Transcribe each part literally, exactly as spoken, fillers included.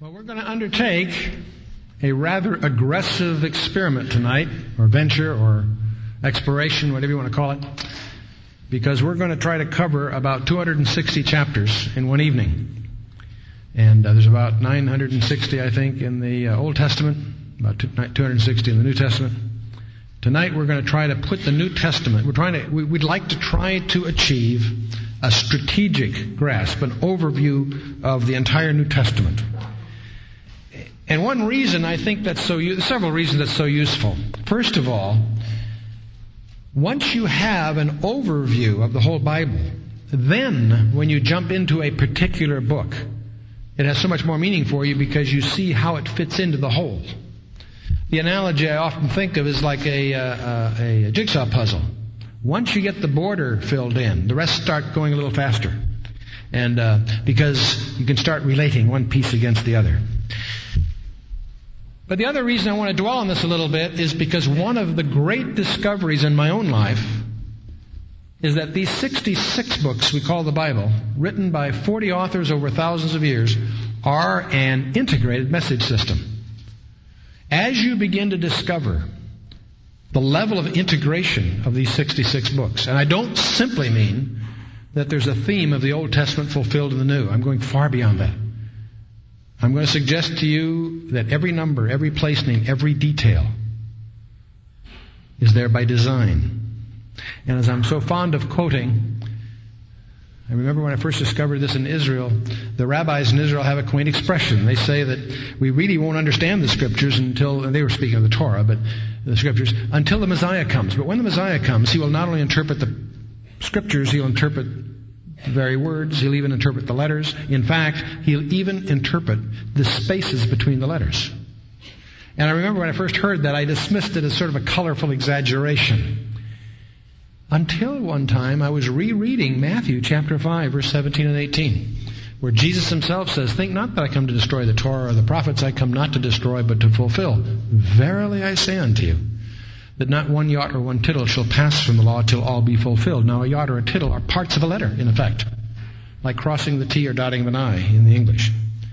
Well, we're going to undertake a rather aggressive experiment tonight, or venture, or exploration, whatever you want to call it, because we're going to try to cover about two hundred sixty chapters in one evening. And uh, there's about nine hundred sixty, I think, in the uh, Old Testament, about two hundred sixty in the New Testament. Tonight we're going to try to put the New Testament, we're trying to, we, we'd like to try to achieve a strategic grasp, an overview of the entire New Testament. And one reason I think that's so, several reasons that's so useful. First of all, once you have an overview of the whole Bible, then when you jump into a particular book, it has so much more meaning for you because you see how it fits into the whole. The analogy I often think of is like a, uh, a, a jigsaw puzzle. Once you get the border filled in, the rest start going a little faster. And uh, because you can start relating one piece against the other. But the other reason I want to dwell on this a little bit is because one of the great discoveries in my own life is that these sixty-six books we call the Bible, written by forty authors over thousands of years, are an integrated message system. As you begin to discover the level of integration of these sixty-six books, and I don't simply mean that there's a theme of the Old Testament fulfilled in the New. I'm going far beyond that. I'm going to suggest to you that every number, every place name, every detail is there by design. And as I'm so fond of quoting, I remember when I first discovered this in Israel, the rabbis in Israel have a quaint expression. They say that we really won't understand the Scriptures until, and they were speaking of the Torah, but the Scriptures, until the Messiah comes. But when the Messiah comes, he will not only interpret the Scriptures, he'll interpret the very words, he'll even interpret the letters. In fact, he'll even interpret the spaces between the letters. And I remember when I first heard that, I dismissed it as sort of a colorful exaggeration. Until one time I was rereading Matthew chapter five, verse seventeen and eighteen, where Jesus himself says, "Think not that I come to destroy the Torah or the prophets. I come not to destroy, but to fulfill. Verily I say unto you, that not one jot or one tittle shall pass from the law till all be fulfilled." Now, a jot or a tittle are parts of a letter, in effect, like crossing the T or dotting of an I in the English.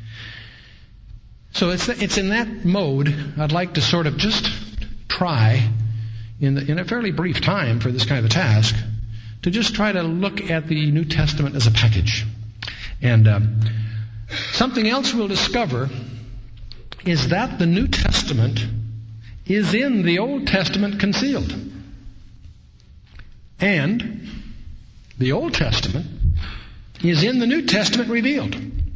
So it's it's in that mode I'd like to sort of just try, in, the, in a fairly brief time for this kind of a task, to just try to look at the New Testament as a package. And um, something else we'll discover is that the New Testament is in the Old Testament concealed. And the Old Testament is in the New Testament revealed.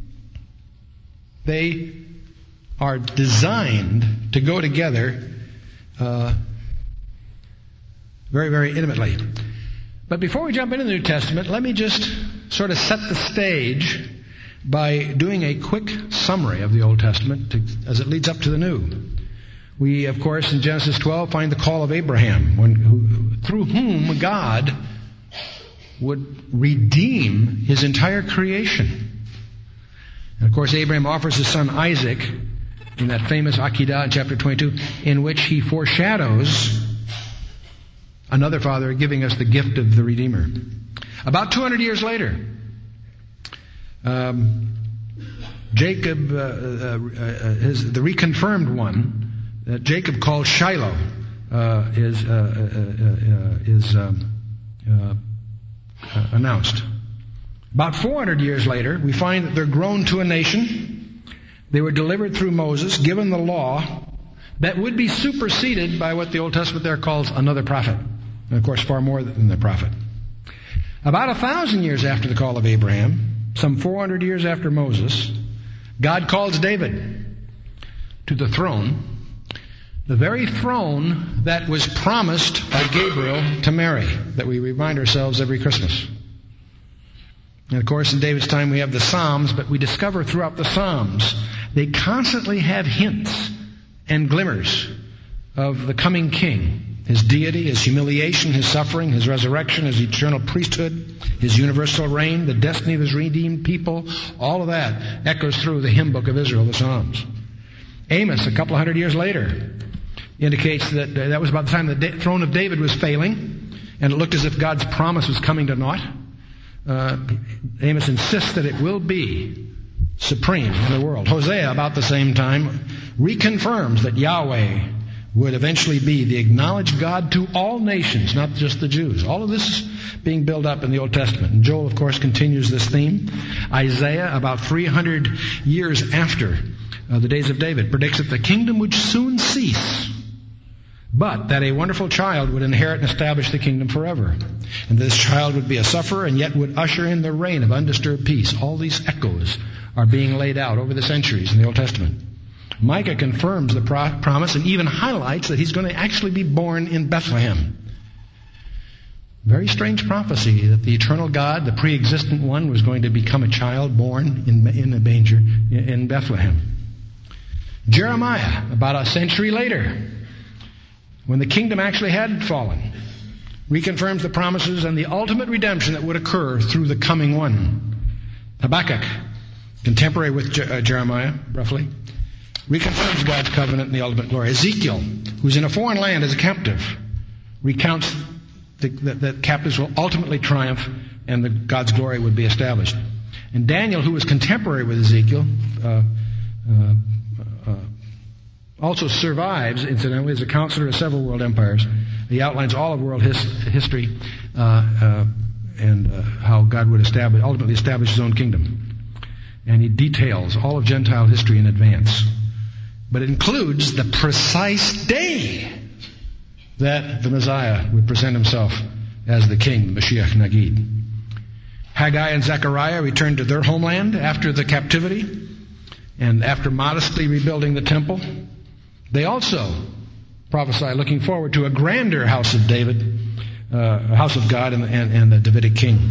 They are designed to go together uh, very, very intimately. But before we jump into the New Testament, let me just sort of set the stage by doing a quick summary of the Old Testament to, as it leads up to the New. We, of course, in Genesis twelve find the call of Abraham, when, who, through whom God would redeem his entire creation. And, of course, Abraham offers his son Isaac in that famous Akedah in chapter twenty-two, in which he foreshadows another father giving us the gift of the Redeemer. About two hundred years later, um, Jacob, uh, uh, uh, his, the reconfirmed one, that Jacob called Shiloh, uh, is uh, uh, uh, is um, uh, uh, announced. About four hundred years later, we find that they're grown to a nation. They were delivered through Moses, given the law that would be superseded by what the Old Testament there calls another prophet. And of course, far more than the prophet. About a thousand years after the call of Abraham, some four hundred years after Moses, God calls David to the throne. The very throne that was promised by Gabriel to Mary, that we remind ourselves every Christmas. And of course, in David's time we have the Psalms, but we discover throughout the Psalms, they constantly have hints and glimmers of the coming king. His deity, his humiliation, his suffering, his resurrection, his eternal priesthood, his universal reign, the destiny of his redeemed people, all of that echoes through the hymn book of Israel, the Psalms. Amos, a couple of hundred years later, indicates that that was about the time the throne of David was failing, and it looked as if God's promise was coming to naught. Uh, Amos insists that it will be supreme in the world. Hosea, about the same time, reconfirms that Yahweh would eventually be the acknowledged God to all nations, not just the Jews. All of this is being built up in the Old Testament. And Joel, of course, continues this theme. Isaiah, about three hundred years after uh, the days of David, predicts that the kingdom would soon cease, but that a wonderful child would inherit and establish the kingdom forever. And this child would be a sufferer and yet would usher in the reign of undisturbed peace. All these echoes are being laid out over the centuries in the Old Testament. Micah confirms the pro- promise and even highlights that he's going to actually be born in Bethlehem. Very strange prophecy that the eternal God, the pre-existent one, was going to become a child born in, in a manger in Bethlehem. Jeremiah, about a century later, when the kingdom actually had fallen, reconfirms the promises and the ultimate redemption that would occur through the coming one. Habakkuk, contemporary with Je- uh, Jeremiah, roughly, reconfirms God's covenant and the ultimate glory. Ezekiel, who's in a foreign land as a captive, recounts that the captives will ultimately triumph and the, God's glory would be established. And Daniel, who was contemporary with Ezekiel, uh, uh, uh, also survives, incidentally, as a counselor of several world empires. He outlines all of world his, history uh, uh, and uh, how God would establish, ultimately establish His own kingdom. And he details all of Gentile history in advance. But it includes the precise day that the Messiah would present himself as the king, the Mashiach Nagid. Haggai and Zechariah returned to their homeland after the captivity, and after modestly rebuilding the temple, they also prophesy looking forward to a grander house of David, uh, house of God, and, and, and the Davidic king.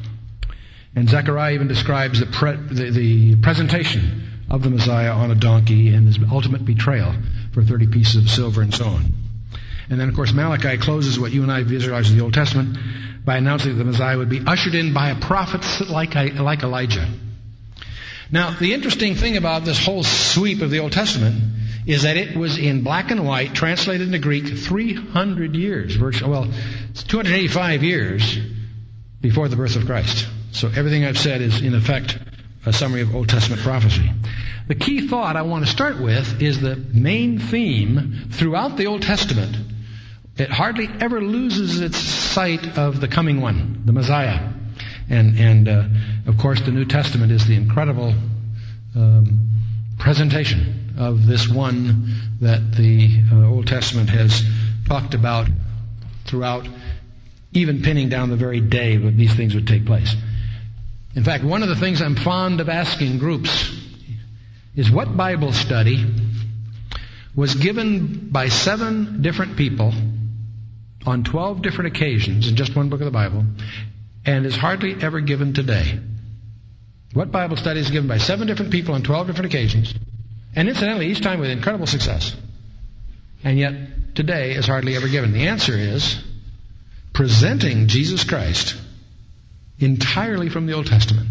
And Zechariah even describes the, pre- the, the presentation of the Messiah on a donkey and his ultimate betrayal for thirty pieces of silver and so on. And then, of course, Malachi closes what you and I visualize in the Old Testament by announcing that the Messiah would be ushered in by a prophet like, like Elijah. Now, the interesting thing about this whole sweep of the Old Testament is that it was in black and white, translated into Greek, three hundred years, virtually, well, it's two hundred eighty-five years before the birth of Christ. So everything I've said is, in effect, a summary of Old Testament prophecy. The key thought I want to start with is the main theme throughout the Old Testament. It hardly ever loses its sight of the coming one, the Messiah. And, and uh, of course, the New Testament is the incredible um, presentation of this one that the uh, Old Testament has talked about throughout, even pinning down the very day when these things would take place. In fact, one of the things I'm fond of asking groups is what Bible study was given by seven different people on twelve different occasions in just one book of the Bible and is hardly ever given today. What Bible study is given by seven different people on twelve different occasions, and incidentally each time with incredible success, and yet today is hardly ever given? The answer is presenting Jesus Christ entirely from the Old Testament.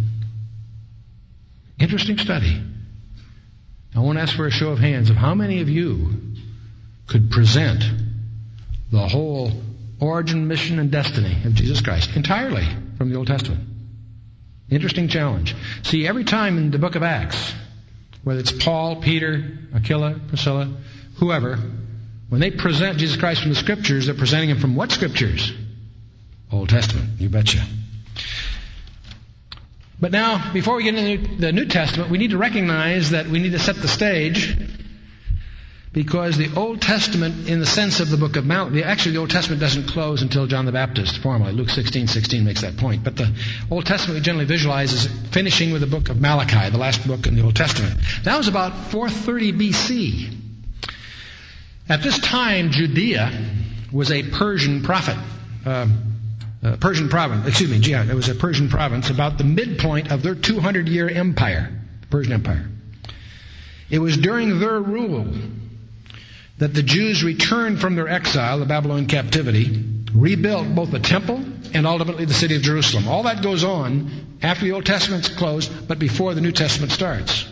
Interesting study. I want to ask for a show of hands of how many of you could present the whole origin, mission, and destiny of Jesus Christ entirely from the Old Testament. Interesting challenge. See, every time in the book of Acts, whether it's Paul, Peter, Aquila, Priscilla, whoever, when they present Jesus Christ from the Scriptures, they're presenting Him from what Scriptures? Old Testament, you betcha. But now, before we get into the New Testament, we need to recognize that we need to set the stage, because the Old Testament, in the sense of the book of Malachi, actually the Old Testament doesn't close until John the Baptist formally. Luke sixteen sixteen makes that point. But the Old Testament we generally visualize as finishing with the book of Malachi, the last book in the Old Testament. That was about four thirty B C. At this time, Judea was a Persian prophet. Um, Uh, Persian province, excuse me, yeah, it was a Persian province about the midpoint of their two hundred year empire, the Persian Empire. It was during their rule that the Jews returned from their exile, the Babylonian captivity, rebuilt both the temple and ultimately the city of Jerusalem. All that goes on after the Old Testament's closed, but before the New Testament starts.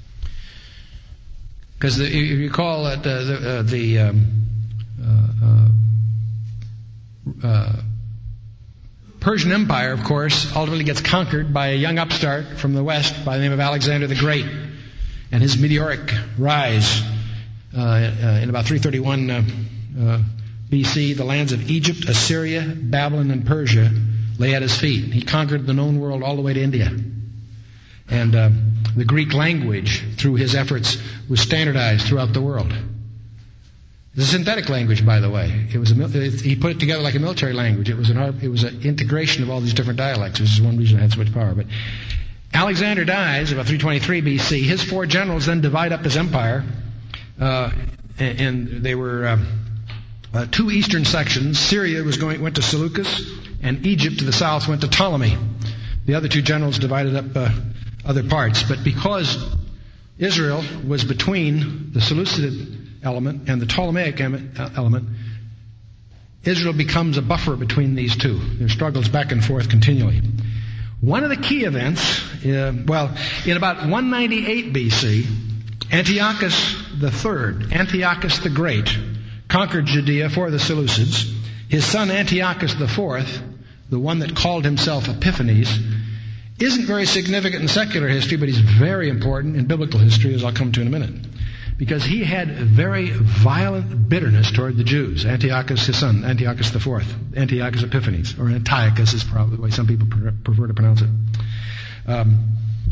Because if you recall that uh, the, uh, the um, uh, uh, uh, Persian Empire, of course, ultimately gets conquered by a young upstart from the west by the name of Alexander the Great, and his meteoric rise uh, uh, in about three thirty-one uh, uh, B C, the lands of Egypt, Assyria, Babylon, and Persia lay at his feet. He conquered the known world all the way to India. And uh, the Greek language, through his efforts, was standardized throughout the world. It's a synthetic language, by the way. It was a, it, he put it together like a military language. It was an it was an integration of all these different dialects, which is one reason it had so much power. But Alexander dies about three twenty-three B C. His four generals then divide up his empire, uh, and, and they were uh, uh, two eastern sections. Syria was going went to Seleucus, and Egypt to the south went to Ptolemy. The other two generals divided up uh, other parts. But because Israel was between the Seleucid element and the Ptolemaic element, Israel becomes a buffer between these two. There struggles back and forth continually. One of the key events, uh, well, in about one ninety-eight B C, Antiochus the Third, Antiochus the Great, conquered Judea for the Seleucids. His son Antiochus the Fourth, the one that called himself Epiphanes, isn't very significant in secular history, but he's very important in biblical history, as I'll come to in a minute. Because he had very violent bitterness toward the Jews. Antiochus, his son, Antiochus the Fourth, Antiochus Epiphanes, or Antiochus is probably the way some people prefer to pronounce it. Um,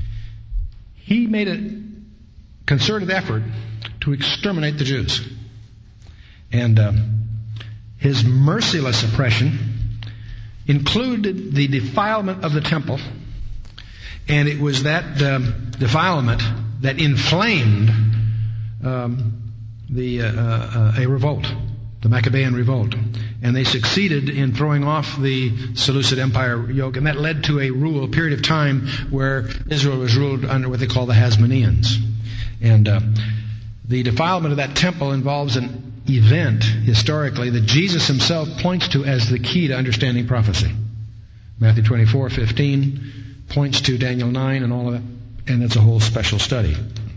he made a concerted effort to exterminate the Jews. And um, his merciless oppression included the defilement of the temple, and it was that um, defilement that inflamed Um, the uh, uh, a revolt, the Maccabean revolt, and they succeeded in throwing off the Seleucid Empire yoke, and that led to a rule, a period of time where Israel was ruled under what they call the Hasmoneans. And uh, the defilement of that temple involves an event historically that Jesus himself points to as the key to understanding prophecy. Matthew twenty-four fifteen points to Daniel nine and all of that, and it's a whole special study.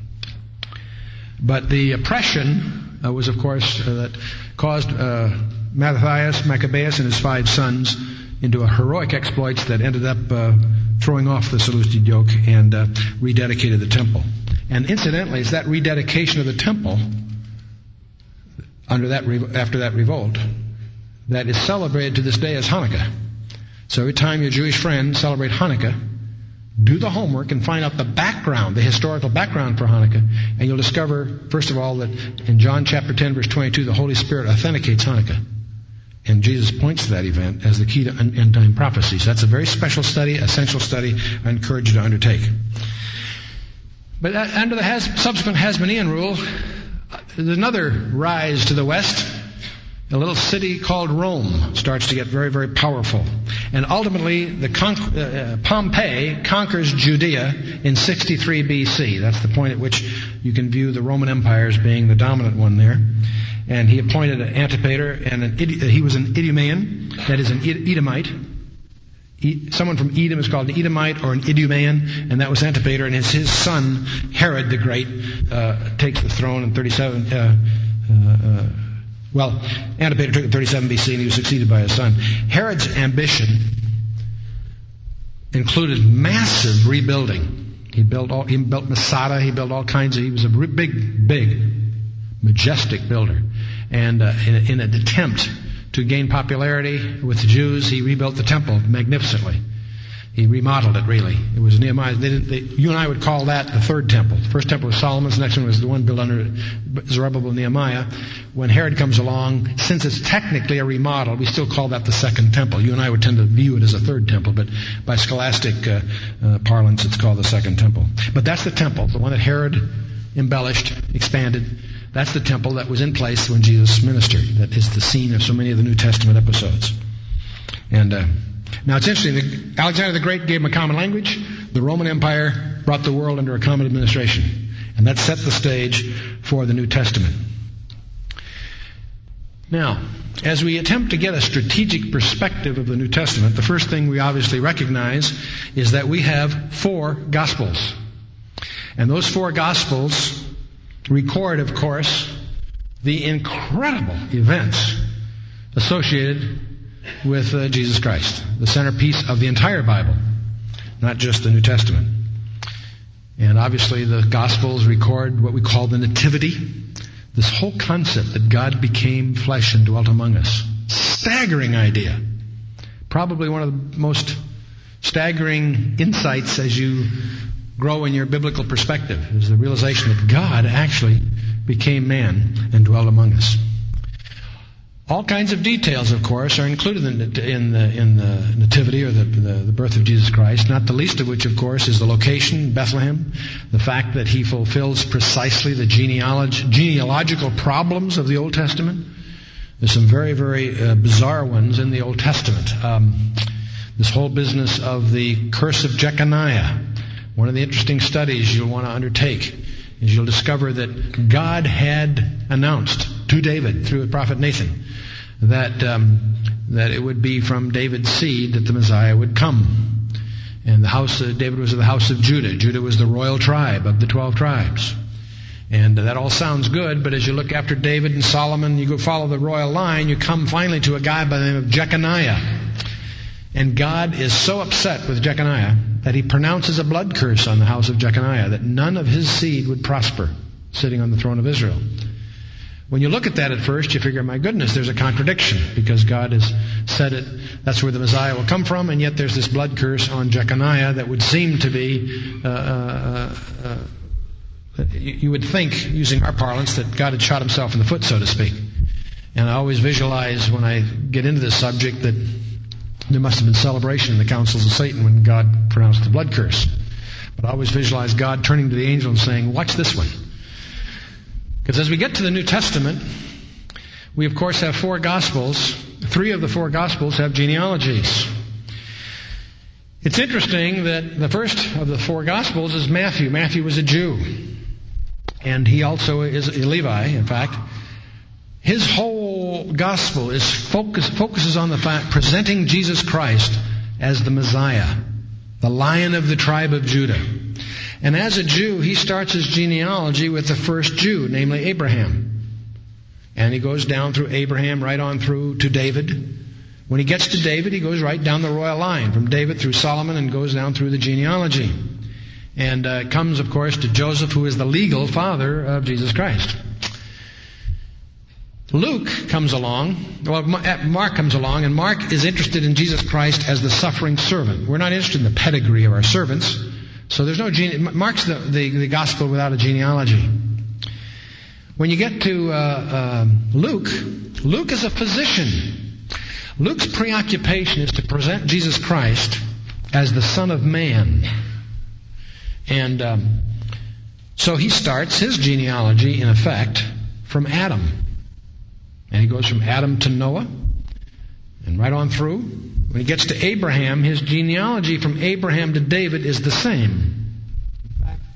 But the oppression uh, was, of course, uh, that caused uh, Mattathias, Maccabeus, and his five sons into a heroic exploits that ended up uh, throwing off the Seleucid yoke and uh, rededicated the temple. And incidentally, it's that rededication of the temple under that re- after that revolt that is celebrated to this day as Hanukkah. So every time your Jewish friends celebrate Hanukkah, do the homework and find out the background, the historical background for Hanukkah, and you'll discover, first of all, that in John chapter ten, verse twenty-two, the Holy Spirit authenticates Hanukkah. And Jesus points to that event as the key to end-time prophecy. So that's a very special study, essential study, I encourage you to undertake. But under the Has- subsequent Hasmonean rule, there's another rise to the west. A little city called Rome starts to get very, very powerful. And ultimately, the con- uh, Pompey conquers Judea in sixty-three B C. That's the point at which you can view the Roman Empire as being the dominant one there. And he appointed an Antipater, and an Id- he was an Idumean, that is an Ed- Edomite. E- someone from Edom is called an Edomite or an Idumean, and that was Antipater. And his, his son, Herod the Great, uh, takes the throne in thirty-seven... Uh, uh, uh, Well, Antipater took it in thirty-seven B C, and he was succeeded by his son. Herod's ambition included massive rebuilding. He built all, he built Masada. He built all kinds of. He was a big, big, majestic builder. And uh, in, in an attempt to gain popularity with the Jews, he rebuilt the temple magnificently. He remodeled it, really. It was Nehemiah. They didn't, they, you and I would call that the third temple. The first temple was Solomon's. The next one was the one built under Zerubbabel and Nehemiah. When Herod comes along, since it's technically a remodel, we still call that the second temple. You and I would tend to view it as a third temple, but by scholastic uh, uh, parlance, it's called the second temple. But that's the temple, the one that Herod embellished, expanded. That's the temple that was in place when Jesus ministered. That is the scene of so many of the New Testament episodes. And... Uh, Now, it's interesting. Alexander the Great gave them a common language. The Roman Empire brought the world under a common administration. And that set the stage for the New Testament. Now, as we attempt to get a strategic perspective of the New Testament, the first thing we obviously recognize is that we have four Gospels. And those four Gospels record, of course, the incredible events associated with uh, Jesus Christ, the centerpiece of the entire Bible, not just the New Testament. And obviously the Gospels record what we call the Nativity, this whole concept that God became flesh and dwelt among us. Staggering idea. Probably one of the most staggering insights as you grow in your biblical perspective is the realization that God actually became man and dwelt among us. All kinds of details, of course, are included in the, in the, in the Nativity, or the, the, the birth of Jesus Christ, not the least of which, of course, is the location, Bethlehem, the fact that he fulfills precisely the genealog- genealogical problems of the Old Testament. There's some very, very uh, bizarre ones in the Old Testament. Um, this whole business of the curse of Jeconiah. One of the interesting studies you'll want to undertake is you'll discover that God had announced to David through the prophet Nathan that um, that it would be from David's seed that the Messiah would come. And the house of David was of the house of Judah. Judah was the royal tribe of the twelve tribes. And that all sounds good, but as you look after David and Solomon, you go follow the royal line, you come finally to a guy by the name of Jeconiah. And God is so upset with Jeconiah that he pronounces a blood curse on the house of Jeconiah, that none of his seed would prosper sitting on the throne of Israel. When you look at that at first, you figure, my goodness, there's a contradiction, because God has said it, that's where the Messiah will come from, and yet there's this blood curse on Jeconiah that would seem to be, uh, uh, uh, you would think, using our parlance, that God had shot himself in the foot, so to speak. And I always visualize when I get into this subject that there must have been celebration in the councils of Satan when God pronounced the blood curse. But I always visualize God turning to the angel and saying, watch this one. Because as we get to the New Testament, we of course have four Gospels. Three of the four Gospels have genealogies. It's interesting that the first of the four Gospels is Matthew. Matthew was a Jew. And he also is a Levi, in fact. His whole gospel is focus, focuses on the fact, presenting Jesus Christ as the Messiah, the Lion of the tribe of Judah. And as a Jew, he starts his genealogy with the first Jew, namely Abraham. And he goes down through Abraham, right on through to David. When he gets to David, he goes right down the royal line, from David through Solomon, and goes down through the genealogy. And uh, comes, of course, to Joseph, who is the legal father of Jesus Christ. Luke comes along, well, Mark comes along, and Mark is interested in Jesus Christ as the suffering servant. We're not interested in the pedigree of our servants, so there's no gene. Mark's the, the, the gospel without a genealogy. When you get to uh, uh, Luke, Luke is a physician. Luke's preoccupation is to present Jesus Christ as the Son of Man. And um, so he starts his genealogy, in effect, from Adam. And he goes from Adam to Noah, and right on through. When he gets to Abraham, his genealogy from Abraham to David is the same. In fact,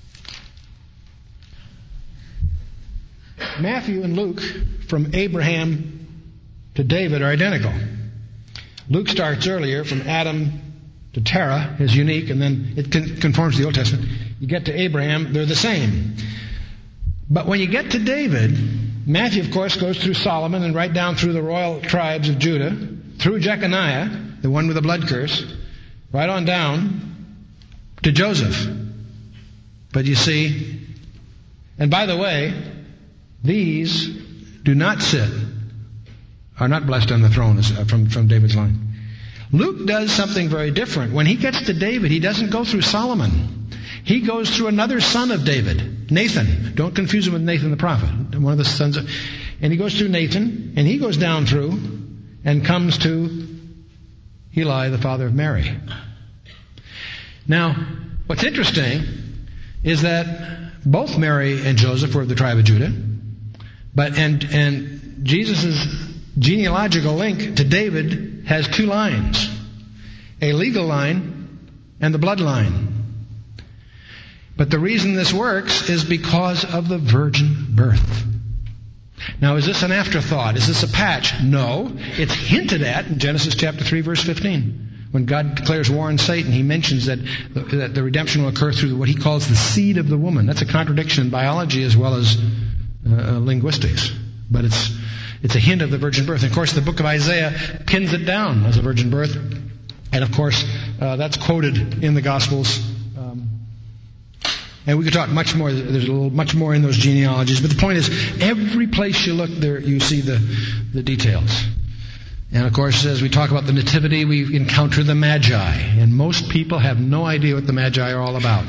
Matthew and Luke, from Abraham to David, are identical. Luke starts earlier, from Adam to Terah, is unique, and then it conforms to the Old Testament. You get to Abraham, they're the same. But when you get to David, Matthew, of course, goes through Solomon and right down through the royal tribes of Judah, through Jeconiah, the one with the blood curse, right on down to Joseph. But you see, and by the way, these do not sit, are not blessed on the throne from, from David's line. Luke does something very different. When he gets to David, he doesn't go through Solomon. He goes through another son of David, Nathan. Don't confuse him with Nathan the prophet, one of the sons of... And he goes through Nathan, and he goes down through and comes to Eli, the father of Mary. Now, what's interesting is that both Mary and Joseph were of the tribe of Judah, but and and Jesus' genealogical link to David has two lines, a legal line and the bloodline. But the reason this works is because of the virgin birth. Now, is this an afterthought? Is this a patch? No. It's hinted at in Genesis chapter three, verse fifteen. When God declares war on Satan, he mentions that the, that the redemption will occur through what he calls the seed of the woman. That's a contradiction in biology as well as uh, linguistics. But it's It's a hint of the virgin birth. And of course, the book of Isaiah pins it down as a virgin birth. And of course, uh, that's quoted in the Gospels. Um, and we could talk much more. There's a little, much more in those genealogies. But the point is, every place you look there, you see the, the details. And of course, as we talk about the Nativity, we encounter the Magi. And most people have no idea what the Magi are all about.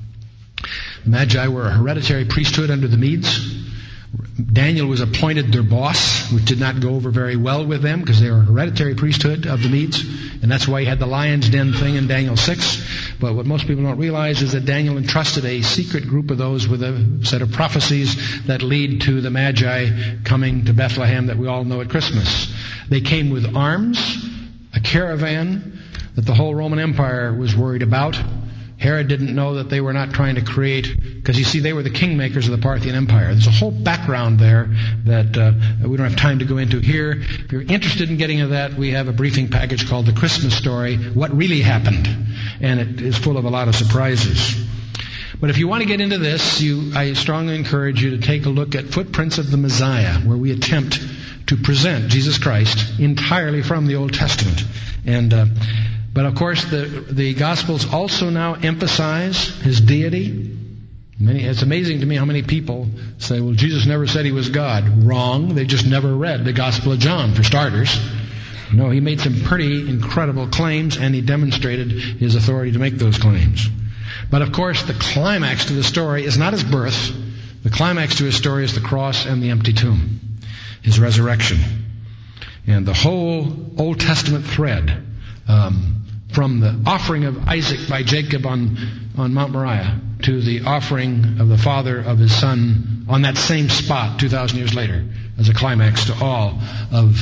The Magi were a hereditary priesthood under the Medes. Daniel was appointed their boss, which did not go over very well with them because they were a hereditary priesthood of the Medes. And that's why he had the lion's den thing in Daniel six. But what most people don't realize is that Daniel entrusted a secret group of those with a set of prophecies that lead to the Magi coming to Bethlehem that we all know at Christmas. They came with arms, a caravan that the whole Roman Empire was worried about. Herod didn't know that they were not trying to create, because you see, they were the kingmakers of the Parthian Empire. There's a whole background there that uh, we don't have time to go into here. If you're interested in getting into that, we have a briefing package called The Christmas Story, What Really Happened. And it is full of a lot of surprises. But if you want to get into this, you, I strongly encourage you to take a look at Footprints of the Messiah, where we attempt to present Jesus Christ entirely from the Old Testament. And uh, But of course, the the Gospels also now emphasize His deity. Many, it's amazing to me how many people say, well, Jesus never said He was God. Wrong. They just never read the Gospel of John, for starters. No, He made some pretty incredible claims, and He demonstrated His authority to make those claims. But of course, the climax to the story is not His birth. The climax to His story is the cross and the empty tomb, His resurrection. And the whole Old Testament thread, um, from the offering of Isaac by Jacob on, on Mount Moriah to the offering of the father of his son on that same spot two thousand years later, as a climax to all of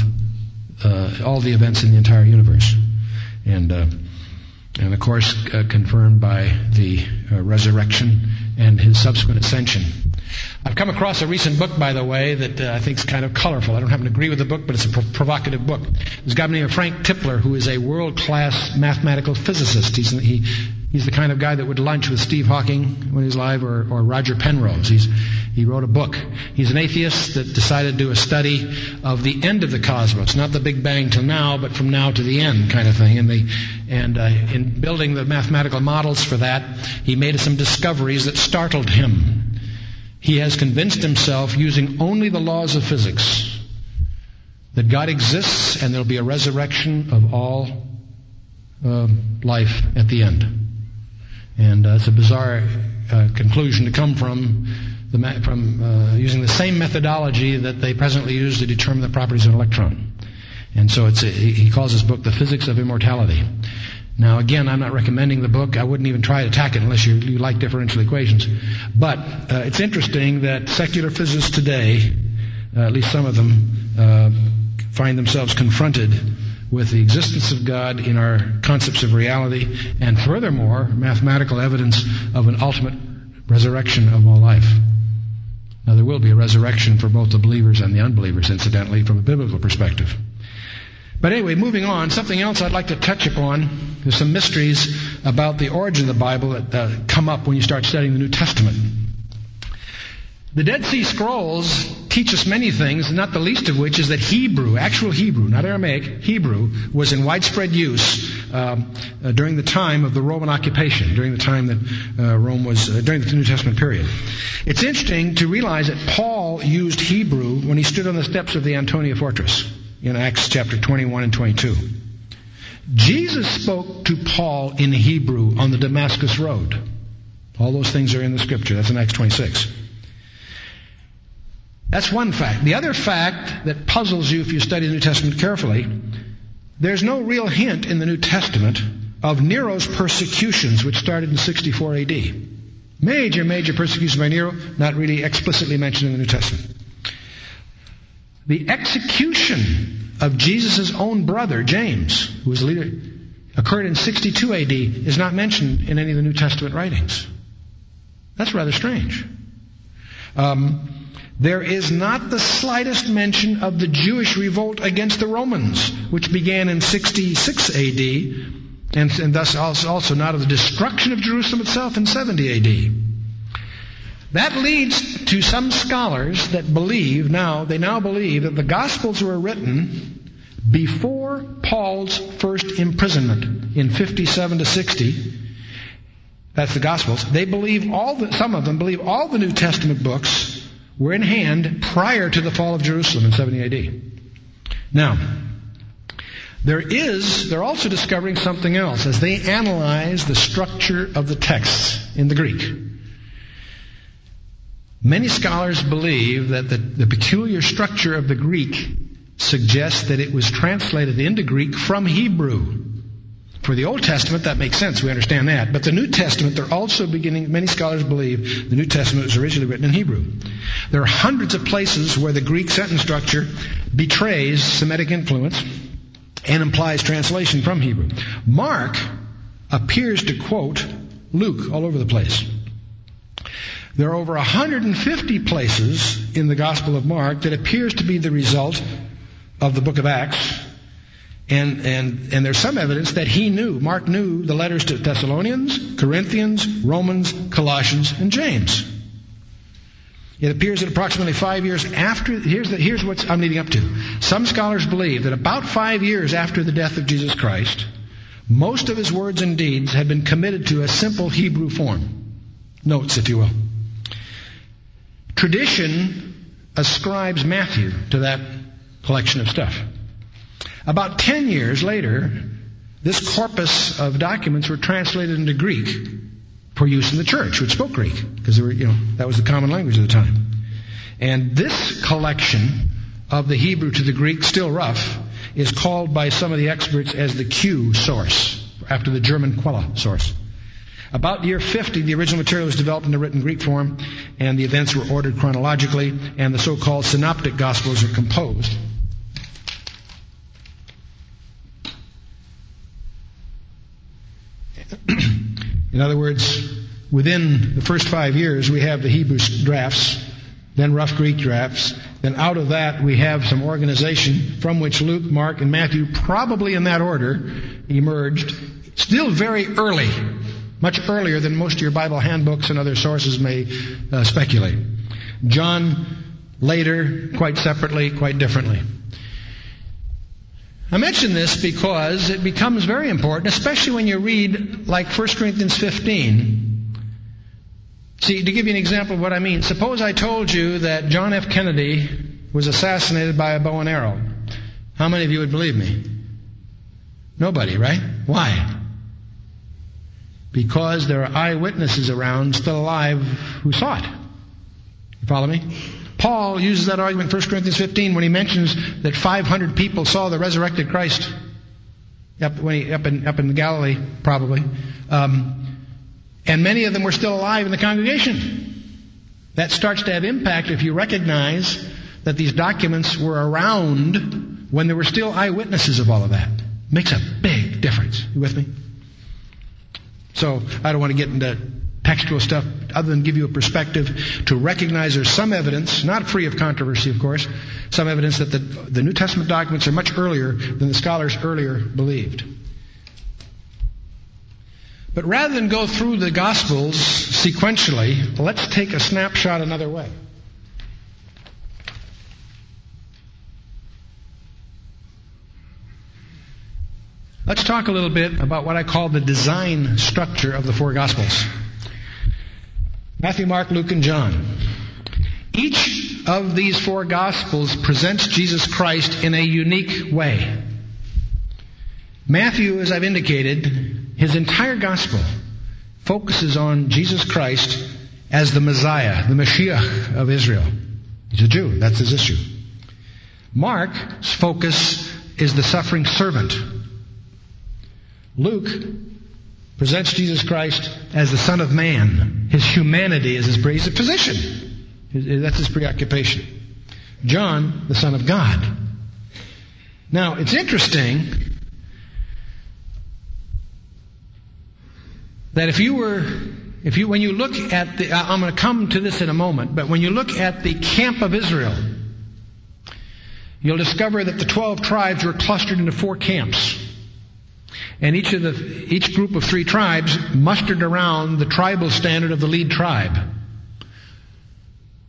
uh, all the events in the entire universe. And uh, and of course uh, confirmed by the uh, resurrection and His subsequent ascension. I've come across a recent book, by the way, that uh, I think is kind of colorful. I don't happen to agree with the book, but it's a pro- provocative book. There's a guy named Frank Tipler, who is a world-class mathematical physicist. He's he, he's the kind of guy that would lunch with Steve Hawking when he's alive, or, or Roger Penrose. He's he wrote a book. He's an atheist that decided to do a study of the end of the cosmos, not the Big Bang till now, but from now to the end, kind of thing. And the and uh, in building the mathematical models for that, he made some discoveries that startled him. He has convinced himself, using only the laws of physics, that God exists and there will be a resurrection of all uh, life at the end. And uh, it's a bizarre uh, conclusion to come from the, from uh, using the same methodology that they presently use to determine the properties of an electron. And so it's a, he calls his book The Physics of Immortality. Now, again, I'm not recommending the book. I wouldn't even try to attack it unless you, you like differential equations. But uh, it's interesting that secular physicists today, uh, at least some of them, uh, find themselves confronted with the existence of God in our concepts of reality, and furthermore, mathematical evidence of an ultimate resurrection of all life. Now, there will be a resurrection for both the believers and the unbelievers, incidentally, from a biblical perspective. But anyway, moving on, something else I'd like to touch upon. There's some mysteries about the origin of the Bible that uh, come up when you start studying the New Testament. The Dead Sea Scrolls teach us many things, not the least of which is that Hebrew, actual Hebrew, not Aramaic, Hebrew, was in widespread use uh, uh, during the time of the Roman occupation, during the time that uh, Rome was, uh, during the New Testament period. It's interesting to realize that Paul used Hebrew when he stood on the steps of the Antonia fortress in Acts chapter twenty-one and twenty-two. Jesus spoke to Paul in Hebrew on the Damascus Road. All those things are in the Scripture. That's in Acts twenty-six. That's one fact. The other fact that puzzles you if you study the New Testament carefully, there's no real hint in the New Testament of Nero's persecutions, which started in sixty-four A D. Major, major persecution by Nero, not really explicitly mentioned in the New Testament. The execution of Jesus' own brother, James, who was a leader, occurred in sixty-two A D, is not mentioned in any of the New Testament writings. That's rather strange. Um, there is not the slightest mention of the Jewish revolt against the Romans, which began in sixty-six A D, and, and thus also, also not of the destruction of Jerusalem itself in seventy A D. That leads to some scholars that believe now, they now believe that the Gospels were written before Paul's first imprisonment in fifty-seven to sixty. That's the Gospels. They believe all the, some of them believe all the New Testament books were in hand prior to the fall of Jerusalem in seventy A D. Now, there is, they're also discovering something else as they analyze the structure of the texts in the Greek. Many scholars believe that the, the peculiar structure of the Greek suggests that it was translated into Greek from Hebrew. For the Old Testament, that makes sense. We understand that. But the New Testament, they're also beginning, many scholars believe the New Testament was originally written in Hebrew. There are hundreds of places where the Greek sentence structure betrays Semitic influence and implies translation from Hebrew. Mark appears to quote Luke all over the place. There are over one hundred fifty places in the Gospel of Mark that appears to be the result of the book of Acts. And, and, and there's some evidence that he knew, Mark knew the letters to Thessalonians, Corinthians, Romans, Colossians, and James. It appears that approximately five years after, here's, the, here's what I'm leading up to. Some scholars believe that about five years after the death of Jesus Christ, most of his words and deeds had been committed to a simple Hebrew form. Notes, if you will. Tradition ascribes Matthew to that collection of stuff. About ten years later, this corpus of documents were translated into Greek for use in the church, which spoke Greek, because they were, you know, that was the common language of the time. And this collection of the Hebrew to the Greek, still rough, is called by some of the experts as the Q source, after the German Quelle source. About year fifty, the original material was developed in the written Greek form, and the events were ordered chronologically, and the so-called synoptic gospels are composed. In other words, within the first five years, we have the Hebrew drafts, then rough Greek drafts. Then out of that, we have some organization from which Luke, Mark, and Matthew, probably in that order, emerged. Still very early, much earlier than most of your Bible handbooks and other sources may uh, speculate. John later, quite separately, quite differently. I mention this because it becomes very important, especially when you read like First Corinthians fifteen. See, to give you an example of what I mean, suppose I told you that John F. Kennedy was assassinated by a bow and arrow. How many of you would believe me? Nobody, right? Why? Because there are eyewitnesses around, still alive, who saw it. You follow me? Paul uses that argument in First Corinthians fifteen when he mentions that five hundred people saw the resurrected Christ up, when he, up, in, up in Galilee, probably. Um, and many of them were still alive in the congregation. That starts to have impact if you recognize that these documents were around when there were still eyewitnesses of all of that. Makes a big difference. You with me? So I don't want to get into textual stuff other than give you a perspective to recognize there's some evidence, not free of controversy, of course, some evidence that the, the New Testament documents are much earlier than the scholars earlier believed. But rather than go through the Gospels sequentially, let's take a snapshot another way. Let's talk a little bit about what I call the design structure of the four Gospels. Matthew, Mark, Luke, and John. Each of these four Gospels presents Jesus Christ in a unique way. Matthew, as I've indicated, his entire Gospel focuses on Jesus Christ as the Messiah, the Mashiach of Israel. He's a Jew. That's his issue. Mark's focus is the suffering servant. Luke presents Jesus Christ as the Son of Man. His humanity is his he's a physician. That's his preoccupation. John, the Son of God. Now, it's interesting that if you were, if you, when you look at the, I'm going to come to this in a moment, but when you look at the camp of Israel, you'll discover that the twelve tribes were clustered into four camps. And each of the each group of three tribes mustered around the tribal standard of the lead tribe.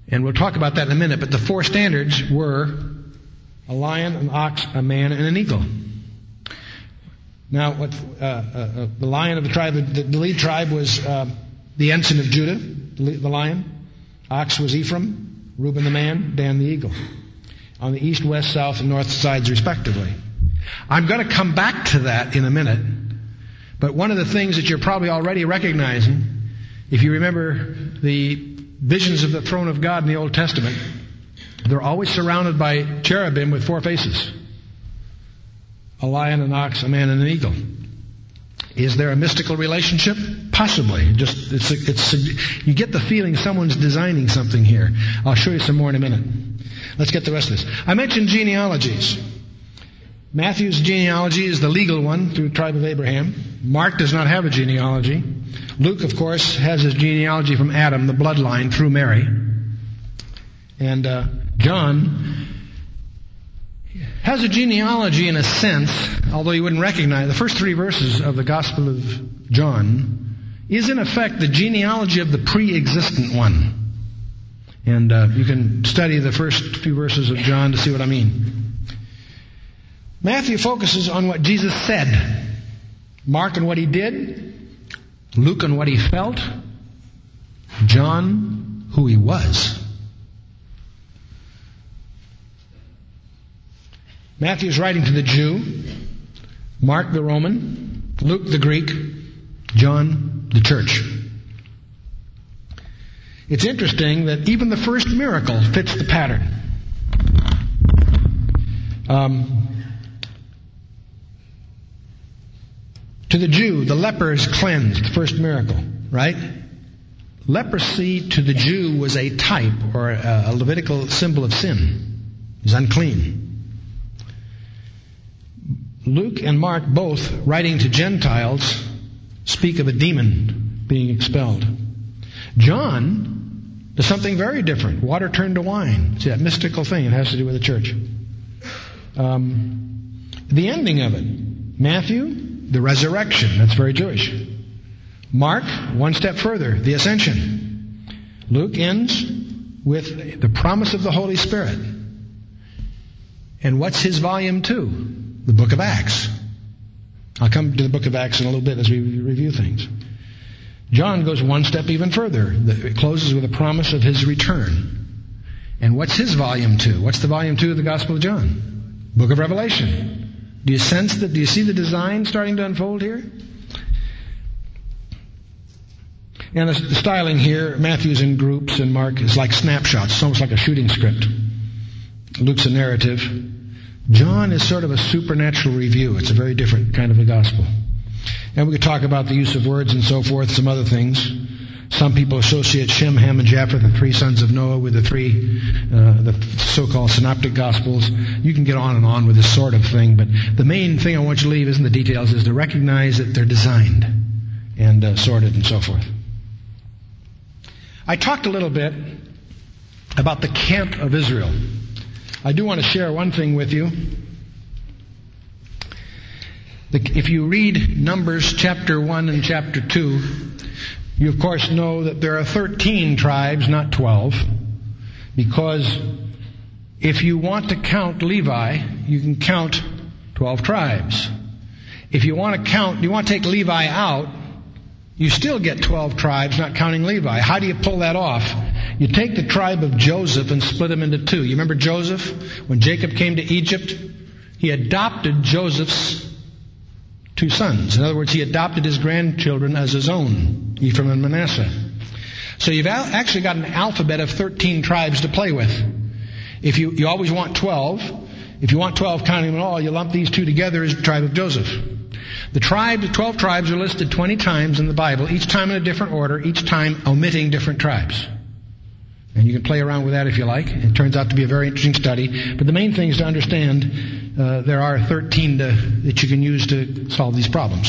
And we'll talk about that in a minute, but the four standards were a lion, an ox, a man, and an eagle. Now, what, uh, uh, the lion of the tribe, the, the lead tribe was uh, the ensign of Judah, the, the lion. Ox was Ephraim, Reuben the man, Dan the eagle. On the east, west, south, and north sides, respectively. I'm going to come back to that in a minute, but one of the things that you're probably already recognizing, if you remember the visions of the throne of God in the Old Testament, they're always surrounded by cherubim with four faces. A lion, an ox, a man, and an eagle. Is there a mystical relationship? Possibly. Just it's, it's you get the feeling someone's designing something here. I'll show you some more in a minute. Let's get the rest of this. I mentioned genealogies. Matthew's genealogy is the legal one through the tribe of Abraham. Mark does not have a genealogy. Luke, of course, has his genealogy from Adam, the bloodline, through Mary. And uh, John has a genealogy in a sense, although you wouldn't recognize. The first three verses of the Gospel of John is in effect the genealogy of the pre-existent one. And uh, you can study the first few verses of John to see what I mean. Matthew focuses on what Jesus said. Mark on what he did. Luke on what he felt. John, who he was. Matthew's writing to the Jew. Mark the Roman. Luke the Greek. John the church. It's interesting that even the first miracle fits the pattern. Um... To the Jew, the leper is cleansed, first miracle, right? Leprosy to the Jew was a type or a Levitical symbol of sin. It was unclean. Luke and Mark, both writing to Gentiles, speak of a demon being expelled. John does something very different. Water turned to wine. See, that mystical thing. It has to do with the church. Um, the ending of it. Matthew, the resurrection. That's very Jewish. Mark, one step further, the ascension. Luke ends with the promise of the Holy Spirit. And what's his volume two? The book of Acts. I'll come to the book of Acts in a little bit as we review things. John goes one step even further. It closes with a promise of his return. And what's his volume two? What's the volume two of the Gospel of John? Book of Revelation. Do you sense that? Do you see the design starting to unfold here? And the styling here, Matthew's in groups and Mark is like snapshots. It's almost like a shooting script. Luke's a narrative. John is sort of a supernatural review. It's a very different kind of a gospel. And we could talk about the use of words and so forth, some other things. Some people associate Shem, Ham, and Japheth, the three sons of Noah, with the three, uh, the so-called synoptic gospels. You can get on and on with this sort of thing, but the main thing I want you to leave isn't the details, is to recognize that they're designed and uh, sorted and so forth. I talked a little bit about the camp of Israel. I do want to share one thing with you. The, if you read Numbers chapter one and chapter two, you, of course, know that there are thirteen tribes, not twelve, because if you want to count Levi, you can count twelve tribes. If you want to count, you want to take Levi out, you still get twelve tribes, not counting Levi. How do you pull that off? You take the tribe of Joseph and split them into two. You remember Joseph? When Jacob came to Egypt, he adopted Joseph's two sons. In other words, he adopted his grandchildren as his own, Ephraim and Manasseh. So you've actually got an alphabet of thirteen tribes to play with. If you, you always want twelve. If you want twelve counting them all, you lump these two together as the tribe of Joseph. The tribe, the twelve tribes are listed twenty times in the Bible, each time in a different order, each time omitting different tribes. And you can play around with that if you like. It turns out to be a very interesting study. But the main thing is to understand uh, there are thirteen to, that you can use to solve these problems.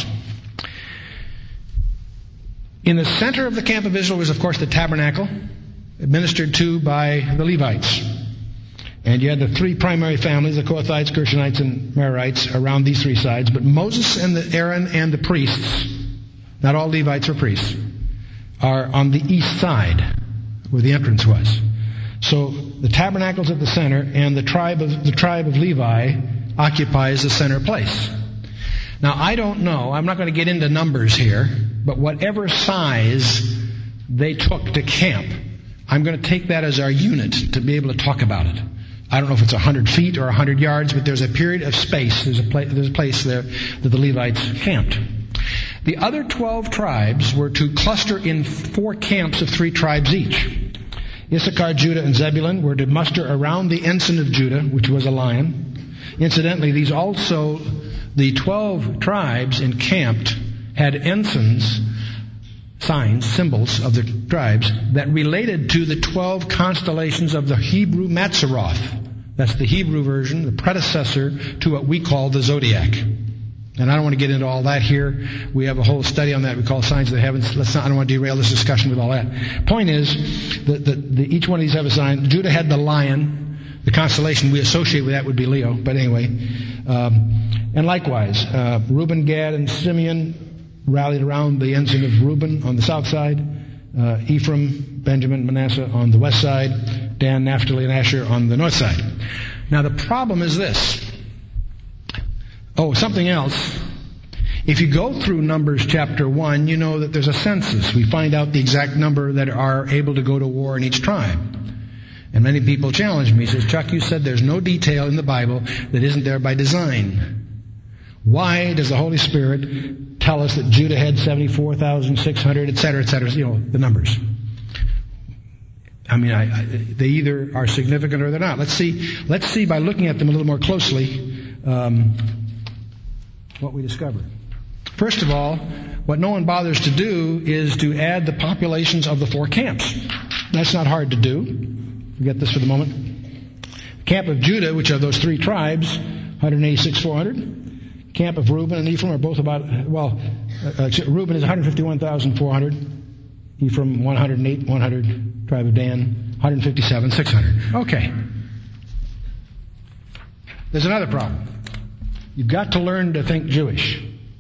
In the center of the camp of Israel was, of course, the tabernacle, administered to by the Levites. And you had the three primary families, the Kohathites, Gershonites, and Merarites, around these three sides. But Moses and the Aaron and the priests, not all Levites are priests, are on the east side, where the entrance was. So the tabernacle's at the center, and the tribe of the tribe of Levi occupies the center place. Now, I don't know, I'm not going to get into numbers here, but whatever size they took to camp, I'm going to take that as our unit to be able to talk about it. I don't know if it's one hundred feet or one hundred yards, but there's a period of space, there's a, pla- there's a place there that the Levites camped. The other twelve tribes were to cluster in four camps of three tribes each. Issachar, Judah, and Zebulun were to muster around the ensign of Judah, which was a lion. Incidentally, these also, the twelve tribes encamped had ensigns, signs, symbols of the tribes that related to the twelve constellations of the Hebrew Mazzaroth. That's the Hebrew version, the predecessor to what we call the zodiac. And I don't want to get into all that here. We have a whole study on that we call Signs of the Heavens. Let's not, I don't want to derail this discussion with all that. Point is that the, the, each one of these have a sign. Judah had the lion. The constellation we associate with that would be Leo. But anyway. Um, and likewise, uh, Reuben, Gad, and Simeon rallied around the ensign of Reuben on the south side. Uh, Ephraim, Benjamin, Manasseh on the west side. Dan, Naphtali, and Asher on the north side. Now the problem is this. Oh, something else. If you go through Numbers chapter one, you know that there's a census. We find out the exact number that are able to go to war in each tribe. And many people challenge me. Says, Chuck, you said there's no detail in the Bible that isn't there by design. Why does the Holy Spirit tell us that Judah had seventy-four thousand six hundred, et cetera, et cetera, you know, the numbers? I mean, I, I, they either are significant or they're not. Let's see, let's see by looking at them a little more closely, um, what we discover. First of all, what no one bothers to do is to add the populations of the four camps. That's not hard to do. Forget this for the moment. Camp of Judah, which are those three tribes, one hundred eighty-six, four hundred. Camp of Reuben and Ephraim are both about, well, uh, Reuben is one hundred fifty-one thousand four hundred. Ephraim, one hundred eight, one hundred. Tribe of Dan, one hundred fifty-seven, six hundred. Okay. There's another problem. You've got to learn to think Jewish.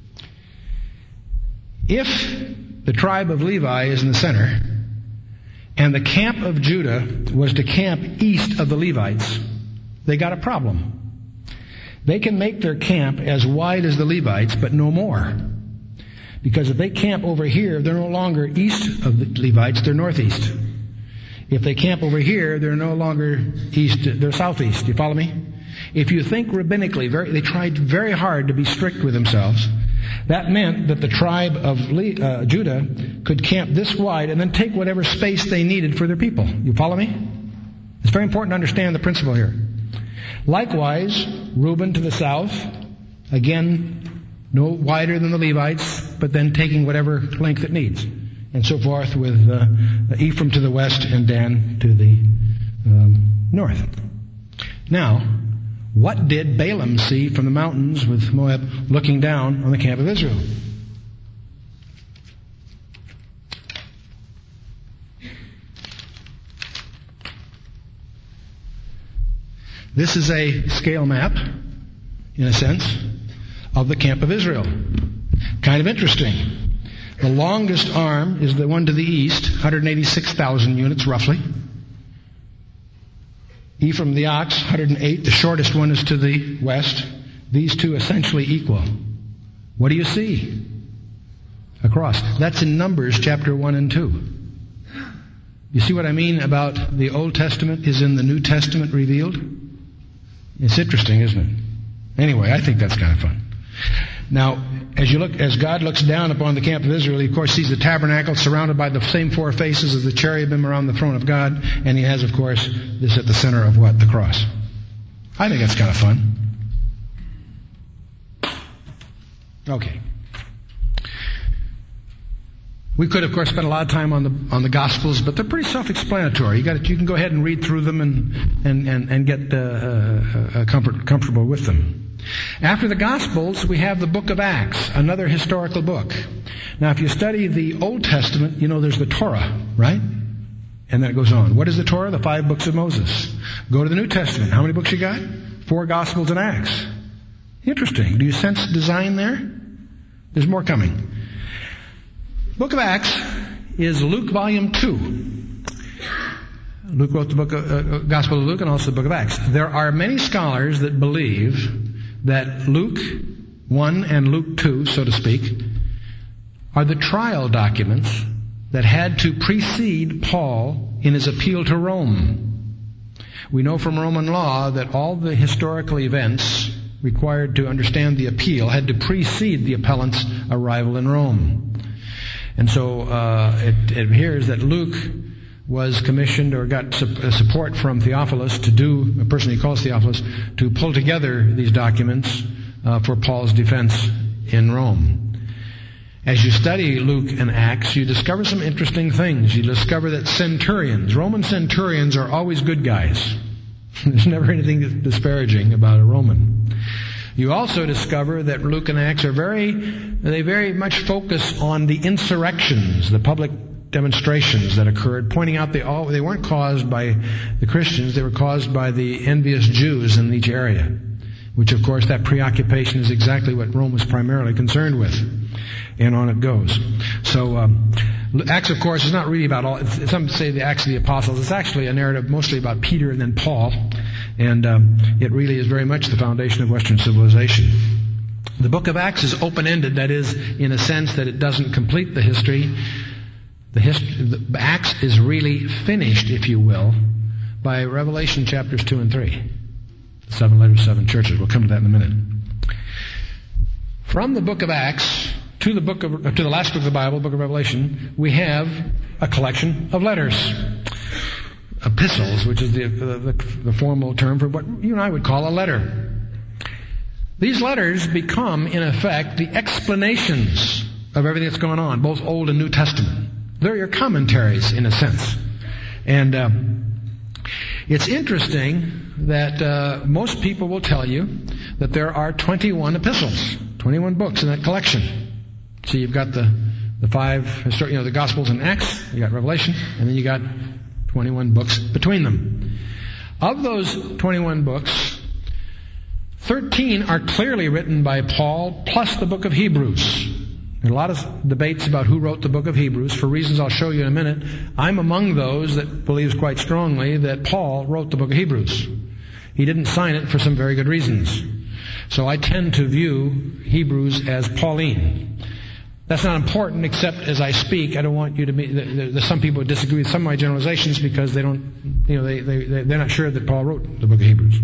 If the tribe of Levi is in the center, and the camp of Judah was to camp east of the Levites, they got a problem. They can make their camp as wide as the Levites, but no more. Because if they camp over here, they're no longer east of the Levites, they're northeast. If they camp over here, they're no longer east, they're southeast. You follow me? If you think rabbinically, very, they tried very hard to be strict with themselves. That meant that the tribe of Le, uh, Judah could camp this wide and then take whatever space they needed for their people. You follow me? It's very important to understand the principle here. Likewise, Reuben to the south, again, no wider than the Levites, but then taking whatever length it needs. And so forth with uh, Ephraim to the west and Dan to the um, north. Now, what did Balaam see from the mountains with Moab looking down on the camp of Israel? This is a scale map, in a sense, of the camp of Israel. Kind of interesting. The longest arm is the one to the east, one hundred eighty-six thousand units roughly. Ephraim the ox, one hundred eight. The shortest one is to the west. These two essentially equal. What do you see across? That's in Numbers chapter one and two. You see what I mean about the Old Testament is in the New Testament revealed? It's interesting, isn't it? Anyway, I think that's kind of fun. Now, as you look, as God looks down upon the camp of Israel, he of course sees the tabernacle surrounded by the same four faces of the cherubim around the throne of God, and he has, of course, this at the center of what? The cross. I think that's kind of fun. Okay. We could, of course, spend a lot of time on the on the Gospels, but they're pretty self-explanatory. You got to, you can go ahead and read through them and and and, and get uh, uh, comfort, comfortable with them. After the Gospels, we have the book of Acts, another historical book. Now, if you study the Old Testament, you know there's the Torah, right? And then it goes on. What is the Torah? The five books of Moses. Go to the New Testament. How many books you got? Four Gospels and Acts. Interesting. Do you sense design there? There's more coming. Book of Acts is Luke volume two. Luke wrote the book of, uh, Gospel of Luke and also the book of Acts. There are many scholars that believe that Luke one and Luke two, so to speak, are the trial documents that had to precede Paul in his appeal to Rome. We know from Roman law that all the historical events required to understand the appeal had to precede the appellant's arrival in Rome. And so uh, it, it appears that Luke was commissioned or got su- support from Theophilus to do, a person he calls Theophilus, to pull together these documents uh, for Paul's defense in Rome. As you study Luke and Acts, you discover some interesting things. You discover that centurions, Roman centurions, are always good guys. There's never anything disparaging about a Roman. You also discover that Luke and Acts are very, they very much focus on the insurrections, the public demonstrations that occurred, pointing out they all they weren't caused by the Christians, they were caused by the envious Jews in each area, which of course that preoccupation is exactly what Rome was primarily concerned with. And on it goes. So um, Acts, of course, is not really about all. Some say the Acts of the Apostles. It's actually a narrative mostly about Peter and then Paul, and um, it really is very much the foundation of Western civilization. The book of Acts is open-ended. That is, in a sense that it doesn't complete the history. The history, the Acts is really finished, if you will, by Revelation chapters two and three. The seven letters, seven churches. We'll come to that in a minute. From the book of Acts to the book of, to the last book of the Bible, book of Revelation, we have a collection of letters. Epistles, which is the, the, the formal term for what you and I would call a letter. These letters become, in effect, the explanations of everything that's going on, both Old and New Testament. They're your commentaries, in a sense. And uh, it's interesting that uh, most people will tell you that there are twenty-one epistles, twenty-one books in that collection. So you've got the, the five, you know, the Gospels and Acts, you got Revelation, and then you got twenty-one books between them. Of those twenty-one books, thirteen are clearly written by Paul, plus the book of Hebrews. There are a lot of debates about who wrote the book of Hebrews. For reasons I'll show you in a minute, I'm among those that believes quite strongly that Paul wrote the book of Hebrews. He didn't sign it for some very good reasons. So I tend to view Hebrews as Pauline. That's not important, except as I speak, I don't want you to be, there's some people who disagree with some of my generalizations because they don't, you know, they, they, they're not sure that Paul wrote the book of Hebrews.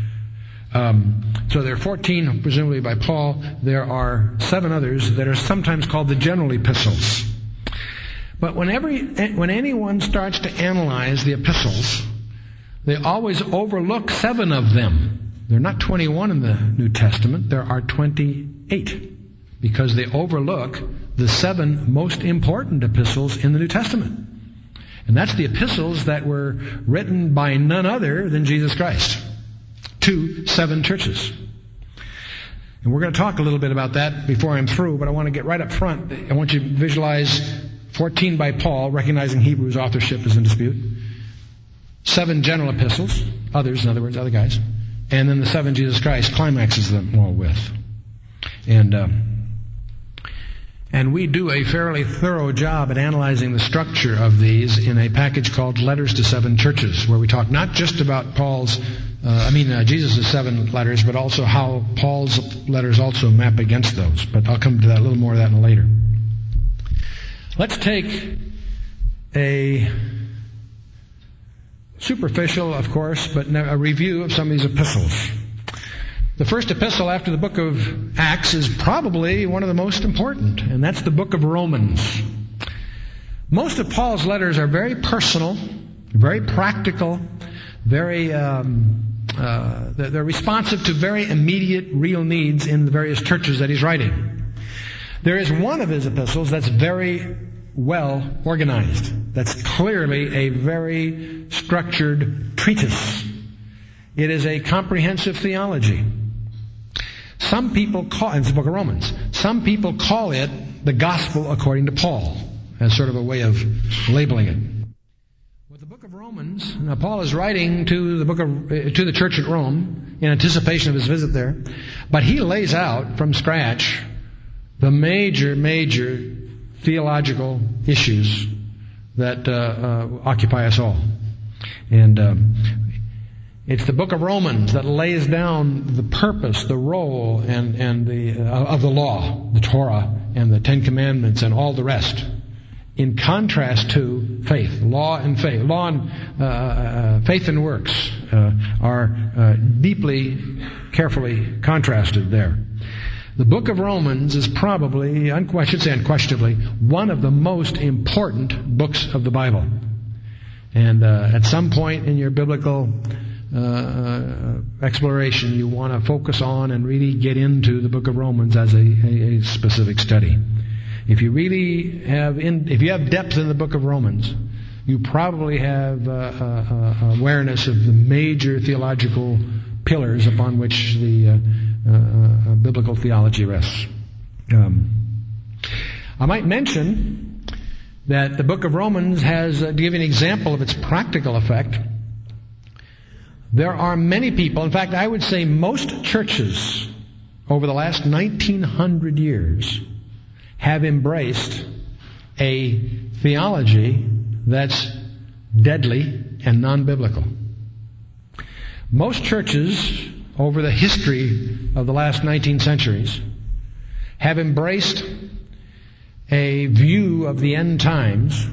Um, so there are fourteen, presumably by Paul. There are seven others that are sometimes called the general epistles. But whenever, when anyone starts to analyze the epistles, they always overlook seven of them. There are not twenty-one in the New Testament. There are twenty-eight, because they overlook the seven most important epistles in the New Testament. And that's the epistles that were written by none other than Jesus Christ to seven churches. And we're going to talk a little bit about that before I'm through, but I want to get right up front. I want you to visualize fourteen by Paul, recognizing Hebrews' authorship is in dispute. Seven general epistles, others, in other words, other guys. And then the seven Jesus Christ climaxes them all with. And, um, And we do a fairly thorough job at analyzing the structure of these in a package called Letters to Seven Churches, where we talk not just about Paul's, uh, I mean, uh, Jesus' seven letters, but also how Paul's letters also map against those. But I'll come to that, a little more of that later. Let's take a superficial, of course, but a review of some of these epistles. The first epistle after the book of Acts is probably one of the most important, and that's the book of Romans. Most of Paul's letters are very personal, very practical, very um, uh, they're responsive to very immediate, real needs in the various churches that he's writing. There is one of his epistles that's very well organized. That's clearly a very structured treatise. It is a comprehensive theology. Some people call, it's the book of Romans, some people call it the gospel according to Paul, as sort of a way of labeling it. With the book of Romans, now Paul is writing to the book of, to the church at Rome in anticipation of his visit there, but he lays out from scratch the major, major theological issues that uh, uh, occupy us all. And um, it's the book of Romans that lays down the purpose, the role, and, and the uh, of the law, the Torah, and the Ten Commandments, and all the rest, in contrast to faith, law and faith. Law and uh, uh, faith and works uh, are uh, deeply, carefully contrasted there. The book of Romans is probably, I should say unquestionably, one of the most important books of the Bible. And uh, at some point in your biblical uh, exploration, you want to focus on and really get into the book of Romans as a, a, a specific study. If you really have, in, if you have depth in the book of Romans, you probably have uh, uh, awareness of the major theological pillars upon which the uh, uh, uh, biblical theology rests. Um, I might mention that the book of Romans has, uh, to give you an example of its practical effect, there are many people, in fact, I would say most churches over the last nineteen hundred years have embraced a theology that's deadly and non-biblical. Most churches over the history of the last nineteen centuries have embraced a view of the end times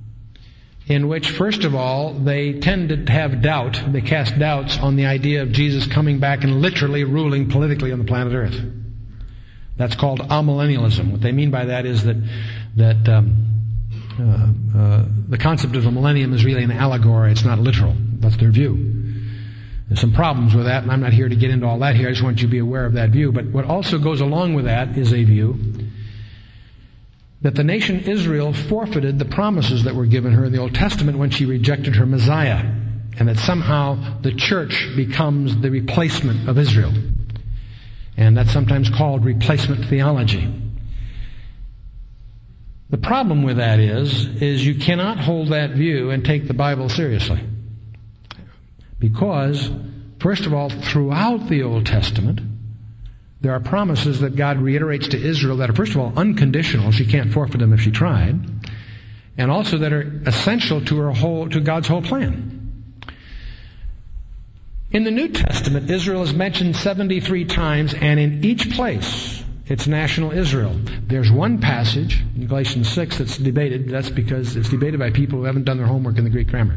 in which, first of all, they tend to have doubt, they cast doubts on the idea of Jesus coming back and literally ruling politically on the planet Earth. That's called amillennialism. What they mean by that is that that um, uh, uh, the concept of the millennium is really an allegory. It's not literal. That's their view. There's some problems with that, and I'm not here to get into all that here. I just want you to be aware of that view. But what also goes along with that is a view that the nation Israel forfeited the promises that were given her in the Old Testament when she rejected her Messiah, and that somehow the church becomes the replacement of Israel. And that's sometimes called replacement theology. The problem with that is, is you cannot hold that view and take the Bible seriously. Because, first of all, throughout the Old Testament, there are promises that God reiterates to Israel that are, first of all, unconditional. She can't forfeit them if she tried. And also that are essential to her whole, to God's whole plan. In the New Testament, Israel is mentioned seventy-three times, and in each place, it's national Israel. There's one passage in Galatians six that's debated. That's because it's debated by people who haven't done their homework in the Greek grammar.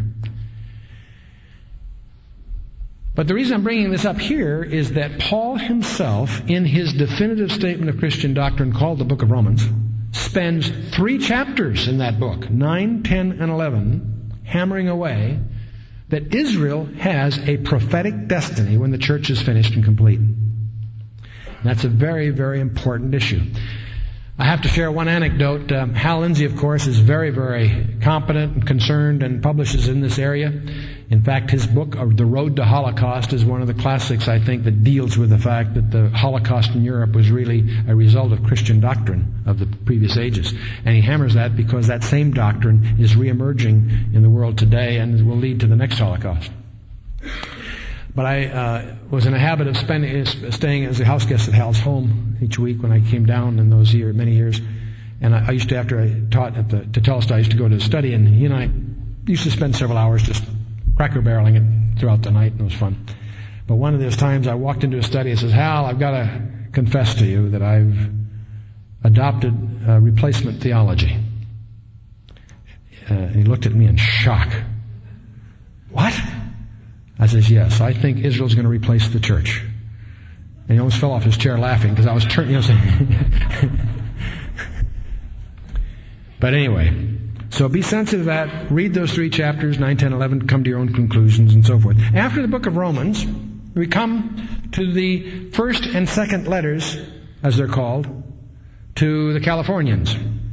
But the reason I'm bringing this up here is that Paul himself, in his definitive statement of Christian doctrine called the Book of Romans, spends three chapters in that book, nine, ten, and eleven, hammering away that Israel has a prophetic destiny when the church is finished and complete. And that's a very, very important issue. I have to share one anecdote. Um, Hal Lindsey, of course, is very, very competent and concerned and publishes in this area. In fact, his book, The Road to Holocaust, is one of the classics, I think, that deals with the fact that the Holocaust in Europe was really a result of Christian doctrine of the previous ages. And he hammers that because that same doctrine is reemerging in the world today and will lead to the next Holocaust. But I uh, was in a habit of spending, staying as a house guest at Hal's home each week when I came down in those year, many years. And I, I used to, after I taught at the Tetelestai, I used to go to the study, and he and I used to spend several hours just cracker barreling it throughout the night, and it was fun. But one of those times I walked into a study and says, Hal, I've got to confess to you that I've adopted uh, replacement theology. Uh, and he looked at me in shock. What? I says, yes, I think Israel's going to replace the church. And he almost fell off his chair laughing because I was turning, you know, saying. But anyway, so be sensitive to that. Read those three chapters, nine, ten, eleven, come to your own conclusions and so forth. After the book of Romans, we come to the first and second letters, as they're called, to the Californians.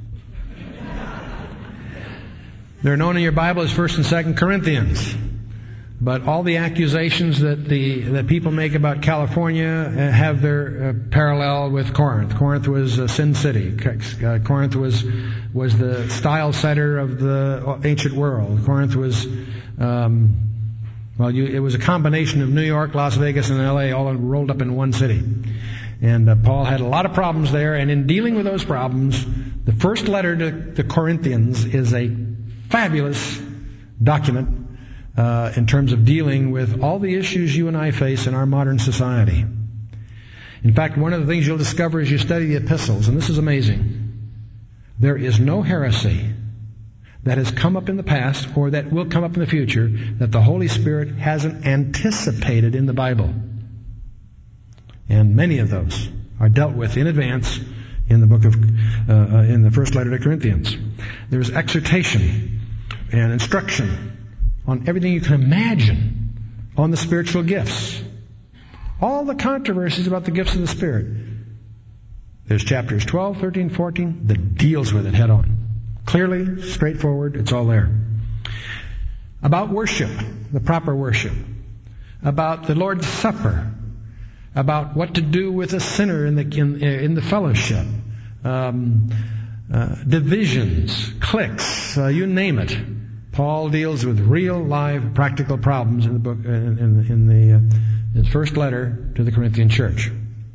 They're known in your Bible as First and Second Corinthians. But all the accusations that the that people make about California have their uh, parallel with Corinth. Corinth was a sin city. Uh, Corinth was was the style setter of the ancient world. Corinth was, um, well, you, it was a combination of New York, Las Vegas, and L A all rolled up in one city. And uh, Paul had a lot of problems there. And in dealing with those problems, the first letter to the Corinthians is a fabulous document uh, in terms of dealing with all the issues you and I face in our modern society. In fact, one of the things you'll discover as you study the epistles, and this is amazing, there is no heresy that has come up in the past or that will come up in the future that the Holy Spirit hasn't anticipated in the Bible. And many of those are dealt with in advance in the book of, uh, in the first letter to Corinthians. There's exhortation and instruction on everything you can imagine on the spiritual gifts. All the controversies about the gifts of the Spirit. There's chapters twelve, thirteen, fourteen that deals with it head on. Clearly, straightforward, it's all there. About worship, the proper worship. About the Lord's Supper. About what to do with a sinner in the in, in the fellowship. Um, uh, divisions, cliques, uh, you name it. Paul deals with real, live, practical problems in the book, in, in, in the uh, his first letter to the Corinthian church.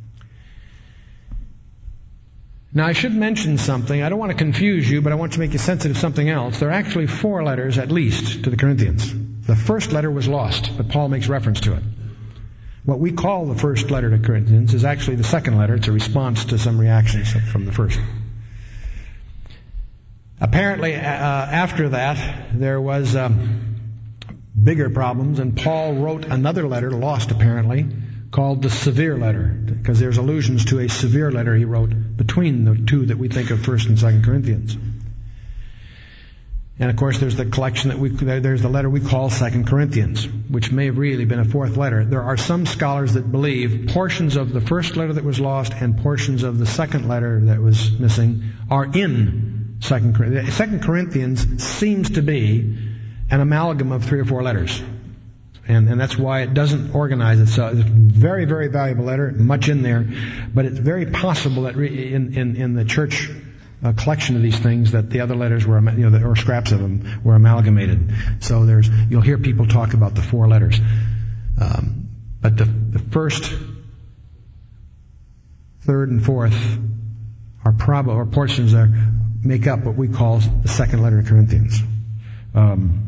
Now, I should mention something. I don't want to confuse you, but I want to make you sensitive to something else. There are actually four letters, at least, to the Corinthians. The first letter was lost, but Paul makes reference to it. What we call the first letter to Corinthians is actually the second letter. It's a response to some reactions from the first. Apparently, uh, after that, there was um, bigger problems, and Paul wrote another letter, lost apparently, called the severe letter, because there's allusions to a severe letter he wrote between the two that we think of, First and Second Corinthians. And of course, there's the collection that we, there's the letter we call Second Corinthians, which may have really been a fourth letter. There are some scholars that believe portions of the first letter that was lost and portions of the second letter that was missing are in Second Corinthians. Second Corinthians seems to be an amalgam of three or four letters. And, and that's why it doesn't organize itself. It's a very, very valuable letter, much in there. But it's very possible that re, in, in, in the church uh, collection of these things that the other letters were, you know, or scraps of them were amalgamated. So there's, you'll hear people talk about the four letters. Um, but the, the first, third, and fourth are probably, or portions that make up what we call the second letter of Corinthians. Um,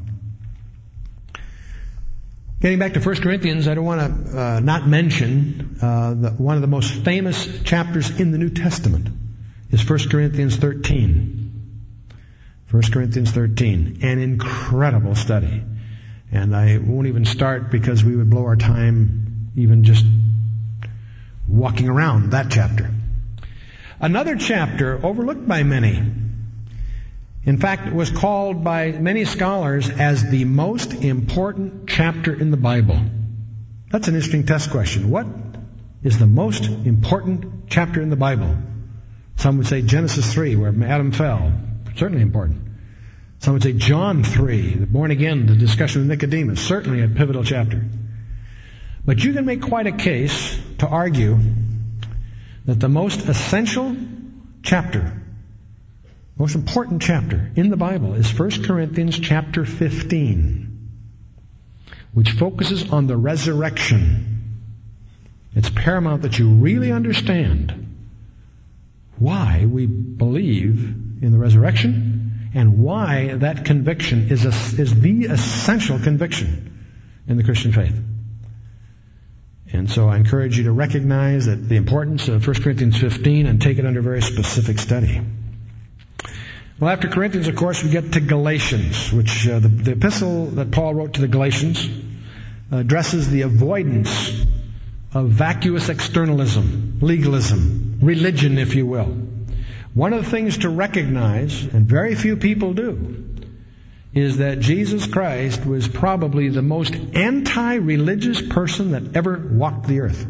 Getting back to First Corinthians, I don't want to uh, not mention uh, the, one of the most famous chapters in the New Testament is First Corinthians thirteen. First Corinthians thirteen, an incredible study. And I won't even start because we would blow our time even just walking around that chapter. Another chapter overlooked by many. In fact, it was called by many scholars as the most important chapter in the Bible. That's an interesting test question. What is the most important chapter in the Bible? Some would say Genesis three, where Adam fell. Certainly important. Some would say John three, the born again, the discussion with Nicodemus. Certainly a pivotal chapter. But you can make quite a case to argue that the most essential chapter, most important chapter in the Bible is First Corinthians chapter fifteen, which focuses on the resurrection. It's paramount that you really understand why we believe in the resurrection and why that conviction is, a, is the essential conviction in the Christian faith. And so I encourage you to recognize that the importance of First Corinthians fifteen and take it under very specific study. Well, after Corinthians, of course, we get to Galatians, which uh, the, the epistle that Paul wrote to the Galatians addresses the avoidance of vacuous externalism, legalism, religion, if you will. One of the things to recognize, and very few people do, is that Jesus Christ was probably the most anti-religious person that ever walked the earth.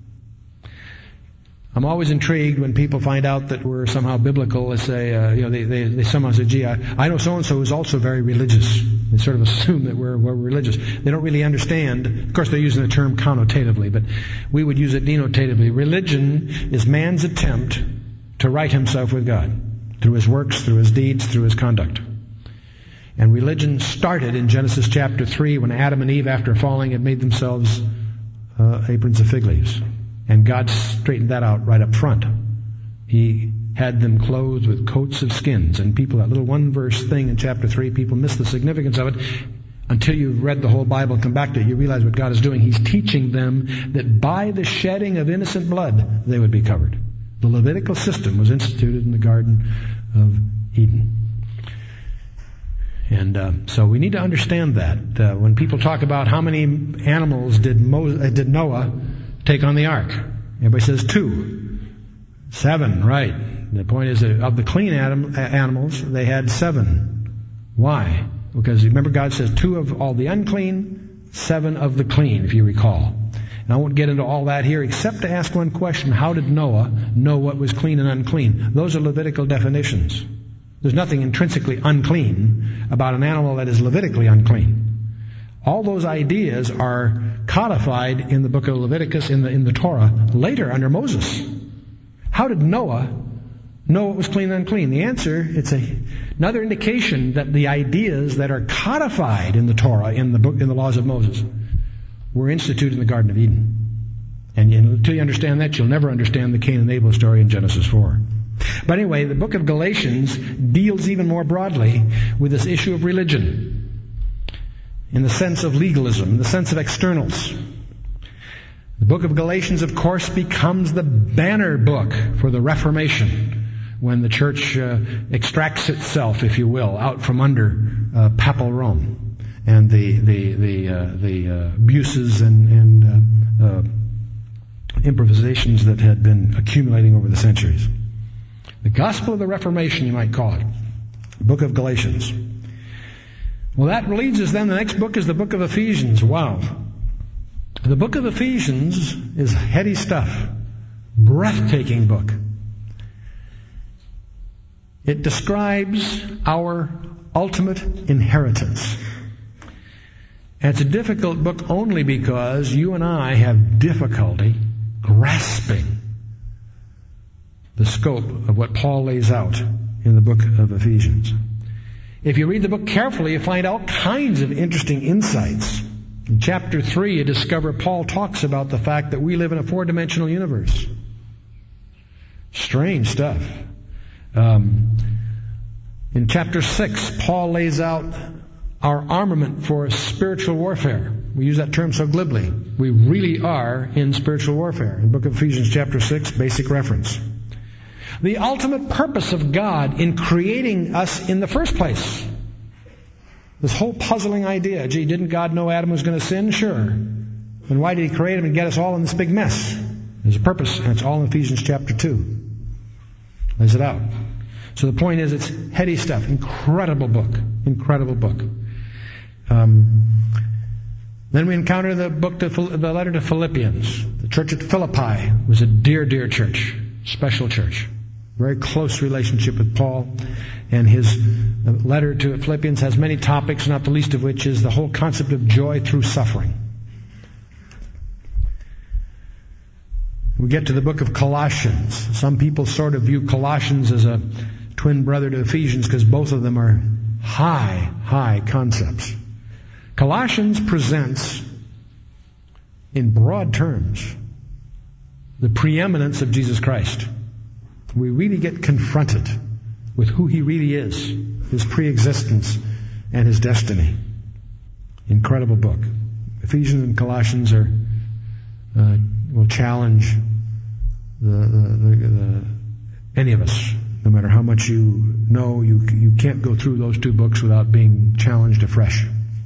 I'm always intrigued when people find out that we're somehow biblical. They say, uh, you know, they, they, they somehow say, gee, I, I know so-and-so who's also very religious. They sort of assume that we're, we're religious. They don't really understand. Of course, they're using the term connotatively, but we would use it denotatively. Religion is man's attempt to right himself with God through his works, through his deeds, through his conduct. And religion started in Genesis chapter three when Adam and Eve, after falling, had made themselves uh, aprons of fig leaves. And God straightened that out right up front. He had them clothed with coats of skins. And people, that little one verse thing in chapter three, people miss the significance of it. until you've read the whole Bible and come back to it, you realize what God is doing. He's teaching them that by the shedding of innocent blood, they would be covered. The Levitical system was instituted in the Garden of Eden. And uh, so we need to understand that. Uh, when people talk about how many animals did, Mo- uh, did Noah take on the ark, everybody says two. Seven, right. The point is that of the clean anim- animals, they had seven. Why? Because remember God says two of all the unclean, seven of the clean, if you recall. And I won't get into all that here except to ask one question. How did Noah know what was clean and unclean? Those are Levitical definitions. There's nothing intrinsically unclean about an animal that is Levitically unclean. All those ideas are codified in the book of Leviticus, in the, in the Torah, later under Moses. How did Noah know what was clean and unclean? The answer, it's a, another indication that the ideas that are codified in the Torah, in the book, in the laws of Moses, were instituted in the Garden of Eden. And until you understand that, you'll never understand the Cain and Abel story in Genesis four. But anyway, the book of Galatians deals even more broadly with this issue of religion, in the sense of legalism, in the sense of externals. The book of Galatians, of course, becomes the banner book for the Reformation, when the church uh, extracts itself, if you will, out from under uh, papal Rome and the the the uh, the uh, abuses and, and uh, uh, improvisations that had been accumulating over the centuries. The gospel of the Reformation, you might call it, the book of Galatians. Well, that leads us then. The next book is the book of Ephesians. Wow. The book of Ephesians is heady stuff. Breathtaking book. It describes our ultimate inheritance. And it's a difficult book only because you and I have difficulty grasping the scope of what Paul lays out in the book of Ephesians. If you read the book carefully, you find all kinds of interesting insights. In chapter three, you discover Paul talks about the fact that we live in a four-dimensional universe. Strange stuff. Um, in chapter six, Paul lays out our armament for spiritual warfare. We use that term so glibly. We really are in spiritual warfare. In the book of Ephesians chapter six, basic reference. The ultimate purpose of God in creating us in the first place. This whole puzzling idea, gee, didn't God know Adam was going to sin? Sure. Then why did he create him and get us all in this big mess? There's a purpose, and it's all in Ephesians chapter two. Lays it out. So the point is, it's heady stuff. Incredible book. Incredible book. Um, then we encounter the book, to, the letter to Philippians. The church at Philippi was a dear, dear church. Special church. Very close relationship with Paul. And his letter to Philippians has many topics, not the least of which is the whole concept of joy through suffering. We get to the book of Colossians. Some people sort of view Colossians as a twin brother to Ephesians because both of them are high, high concepts. Colossians presents, in broad terms, the preeminence of Jesus Christ. We really get confronted with who He really is, His pre-existence and His destiny. Incredible book. Ephesians and Colossians are uh, will challenge the, the, the, the any of us. No matter how much you know, you you can't go through those two books without being challenged afresh.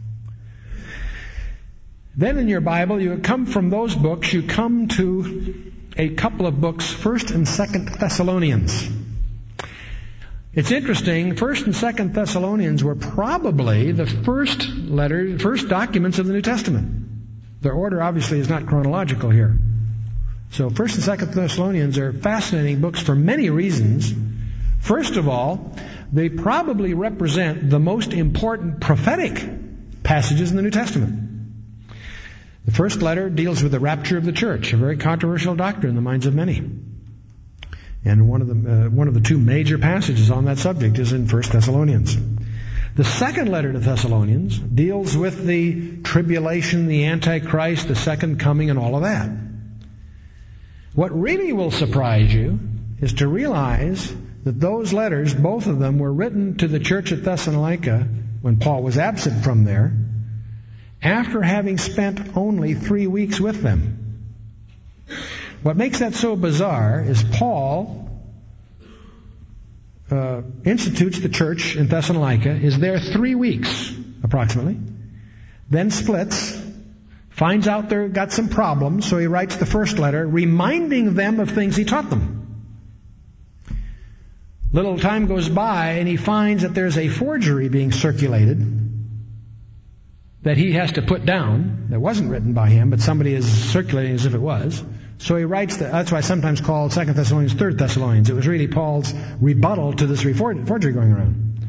Then in your Bible, you come from those books, you come to a couple of books, First and Second Thessalonians. It's interesting, First and Second Thessalonians were probably the first letters, first documents of the New Testament. Their order obviously is not chronological here. So First and Second Thessalonians are fascinating books for many reasons. First of all, they probably represent the most important prophetic passages in the New Testament. The first letter deals with the rapture of the church, a very controversial doctrine in the minds of many. And one of the uh, one of the two major passages on that subject is in First Thessalonians. The second letter to Thessalonians deals with the tribulation, the Antichrist, the second coming, and all of that. What really will surprise you is to realize that those letters, both of them, were written to the church at Thessalonica when Paul was absent from there, after having spent only three weeks with them. What makes that so bizarre is Paul uh, institutes the church in Thessalonica, is there three weeks approximately, then splits, finds out they've got some problems, so he writes the first letter reminding them of things he taught them. Little time goes by and he finds that there's a forgery being circulated that he has to put down, that wasn't written by him, but somebody is circulating as if it was. So he writes, the, that's why I sometimes call Second Thessalonians Third Thessalonians. It was really Paul's rebuttal to this forgery going around.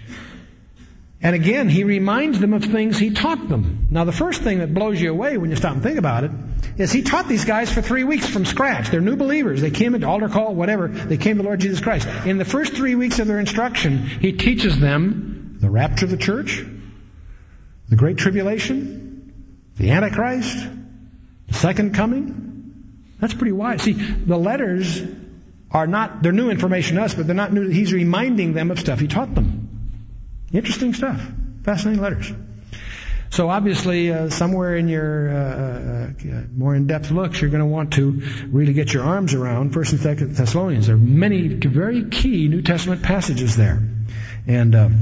And again, he reminds them of things he taught them. Now the first thing that blows you away when you stop and think about it is he taught these guys for three weeks from scratch. They're new believers. They came into altar call, whatever. They came to Lord Jesus Christ. In the first three weeks of their instruction, he teaches them the rapture of the church, the Great Tribulation, the Antichrist, the Second Coming. That's pretty wide. See, the letters are not, they're new information to us, but they're not new. He's reminding them of stuff he taught them. Interesting stuff. Fascinating letters. So obviously, uh, somewhere in your uh, uh, more in-depth looks, you're going to want to really get your arms around First and Second Thessalonians. There are many very key New Testament passages there. And, uh,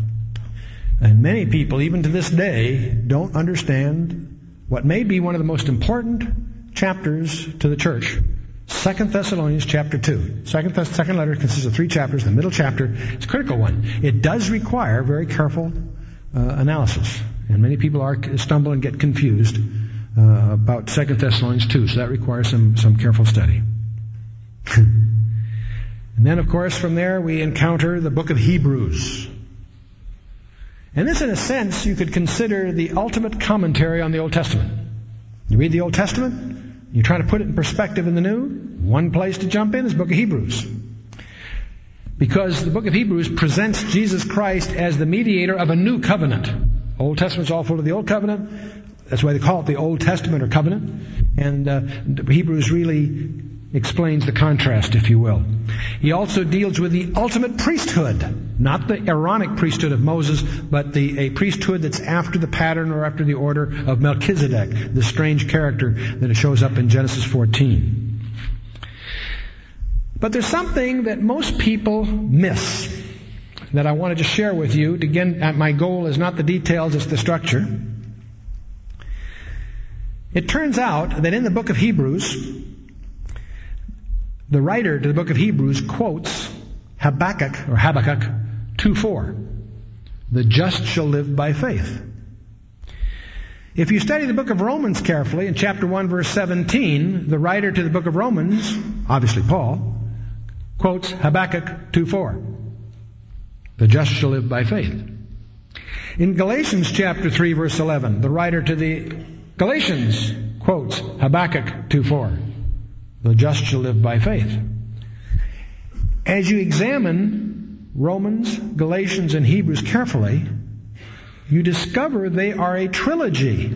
and many people, even to this day, don't understand what may be one of the most important chapters to the church. Second Thessalonians chapter two. Second, Thess- second letter consists of three chapters. The middle chapter is a critical one. It does require very careful uh, analysis. And many people are stumble and get confused uh, about Second Thessalonians two. So that requires some, some careful study. And then, of course, from there we encounter the book of Hebrews. And this, in a sense, you could consider the ultimate commentary on the Old Testament. You read the Old Testament, you try to put it in perspective in the New, one place to jump in is the book of Hebrews. Because the book of Hebrews presents Jesus Christ as the mediator of a new covenant. Old Testament's all full of the Old Covenant. That's why they call it the Old Testament or covenant. And uh, Hebrews really explains the contrast, if you will. He also deals with the ultimate priesthood, not the Aaronic priesthood of Moses, but the a priesthood that's after the pattern or after the order of Melchizedek, the strange character that shows up in Genesis fourteen. But there's something that most people miss that I wanted to share with you. Again, my goal is not the details, it's the structure. It turns out that in the book of Hebrews, the writer to the book of Hebrews quotes Habakkuk, or Habakkuk two four. The just shall live by faith. If you study the book of Romans carefully, in chapter one, verse seventeen, the writer to the book of Romans, obviously Paul, quotes Habakkuk two four. The just shall live by faith. In Galatians chapter three, verse eleven, the writer to the Galatians quotes Habakkuk two four. The just shall live by faith. As you examine Romans, Galatians, and Hebrews carefully, you discover they are a trilogy.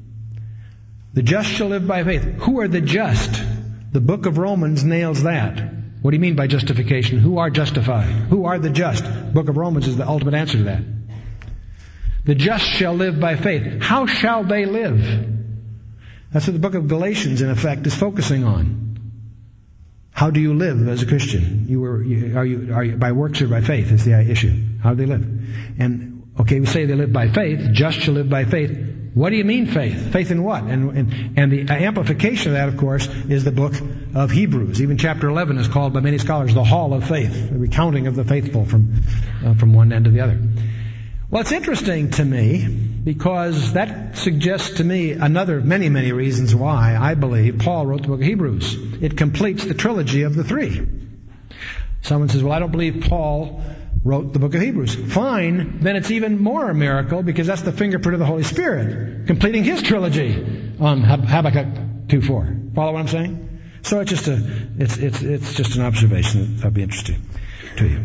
The just shall live by faith. Who are the just? The book of Romans nails that. What do you mean by justification? Who are justified? Who are the just? The book of Romans is the ultimate answer to that. The just shall live by faith. How shall they live? That's what the book of Galatians, in effect, is focusing on. How do you live as a Christian? You were, you, are you, are you by works or by faith? Is the issue. How do they live? And okay, we say they live by faith. Just shall live by faith. What do you mean faith? Faith in what? And and, and the amplification of that, of course, is the book of Hebrews. Even chapter eleven is called by many scholars the Hall of Faith, the recounting of the faithful from uh, from one end to the other. Well, it's interesting to me because that suggests to me another many, many reasons why I believe Paul wrote the book of Hebrews. It completes the trilogy of the three. Someone says, well, I don't believe Paul wrote the book of Hebrews. Fine, then it's even more a miracle because that's the fingerprint of the Holy Spirit, completing his trilogy on Habakkuk two four. Follow what I'm saying? So it's just a, it's, it's, it's just an observation that'll be interesting to you.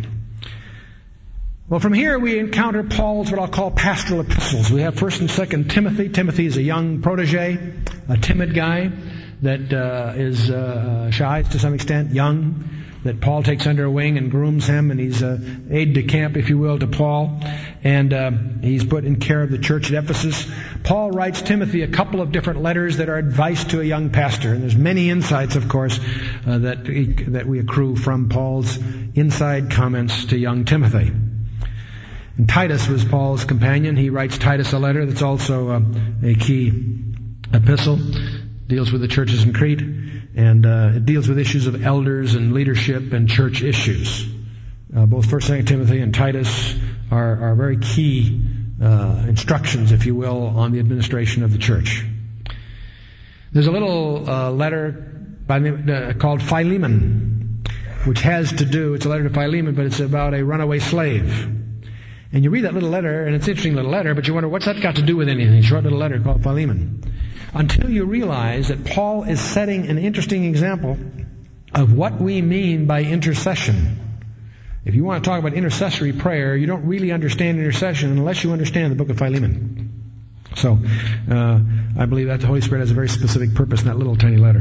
Well, from here we encounter Paul's what I'll call pastoral epistles. We have First and Second Timothy. Timothy is a young protege, a timid guy that uh, is uh, shy to some extent, young. that Paul takes under a wing and grooms him, and he's an aide de camp, if you will, to Paul. And uh, he's put in care of the church at Ephesus. Paul writes Timothy a couple of different letters that are advice to a young pastor. And there's many insights, of course, uh, that, he, that we accrue from Paul's inside comments to young Timothy. And Titus was Paul's companion. He writes Titus a letter that's also uh, a key epistle. Deals with the churches in Crete. And uh, it deals with issues of elders and leadership and church issues. Uh, both First and Second Timothy and Titus are, are very key uh, instructions, if you will, on the administration of the church. There's a little uh, letter by uh, called Philemon, which has to do, it's a letter to Philemon, but it's about a runaway slave. And you read that little letter, and it's an interesting little letter, but you wonder, what's that got to do with anything? Short little letter called Philemon. Until you realize that Paul is setting an interesting example of what we mean by intercession. If you want to talk about intercessory prayer, you don't really understand intercession unless you understand the book of Philemon. So, uh, I believe that the Holy Spirit has a very specific purpose in that little tiny letter.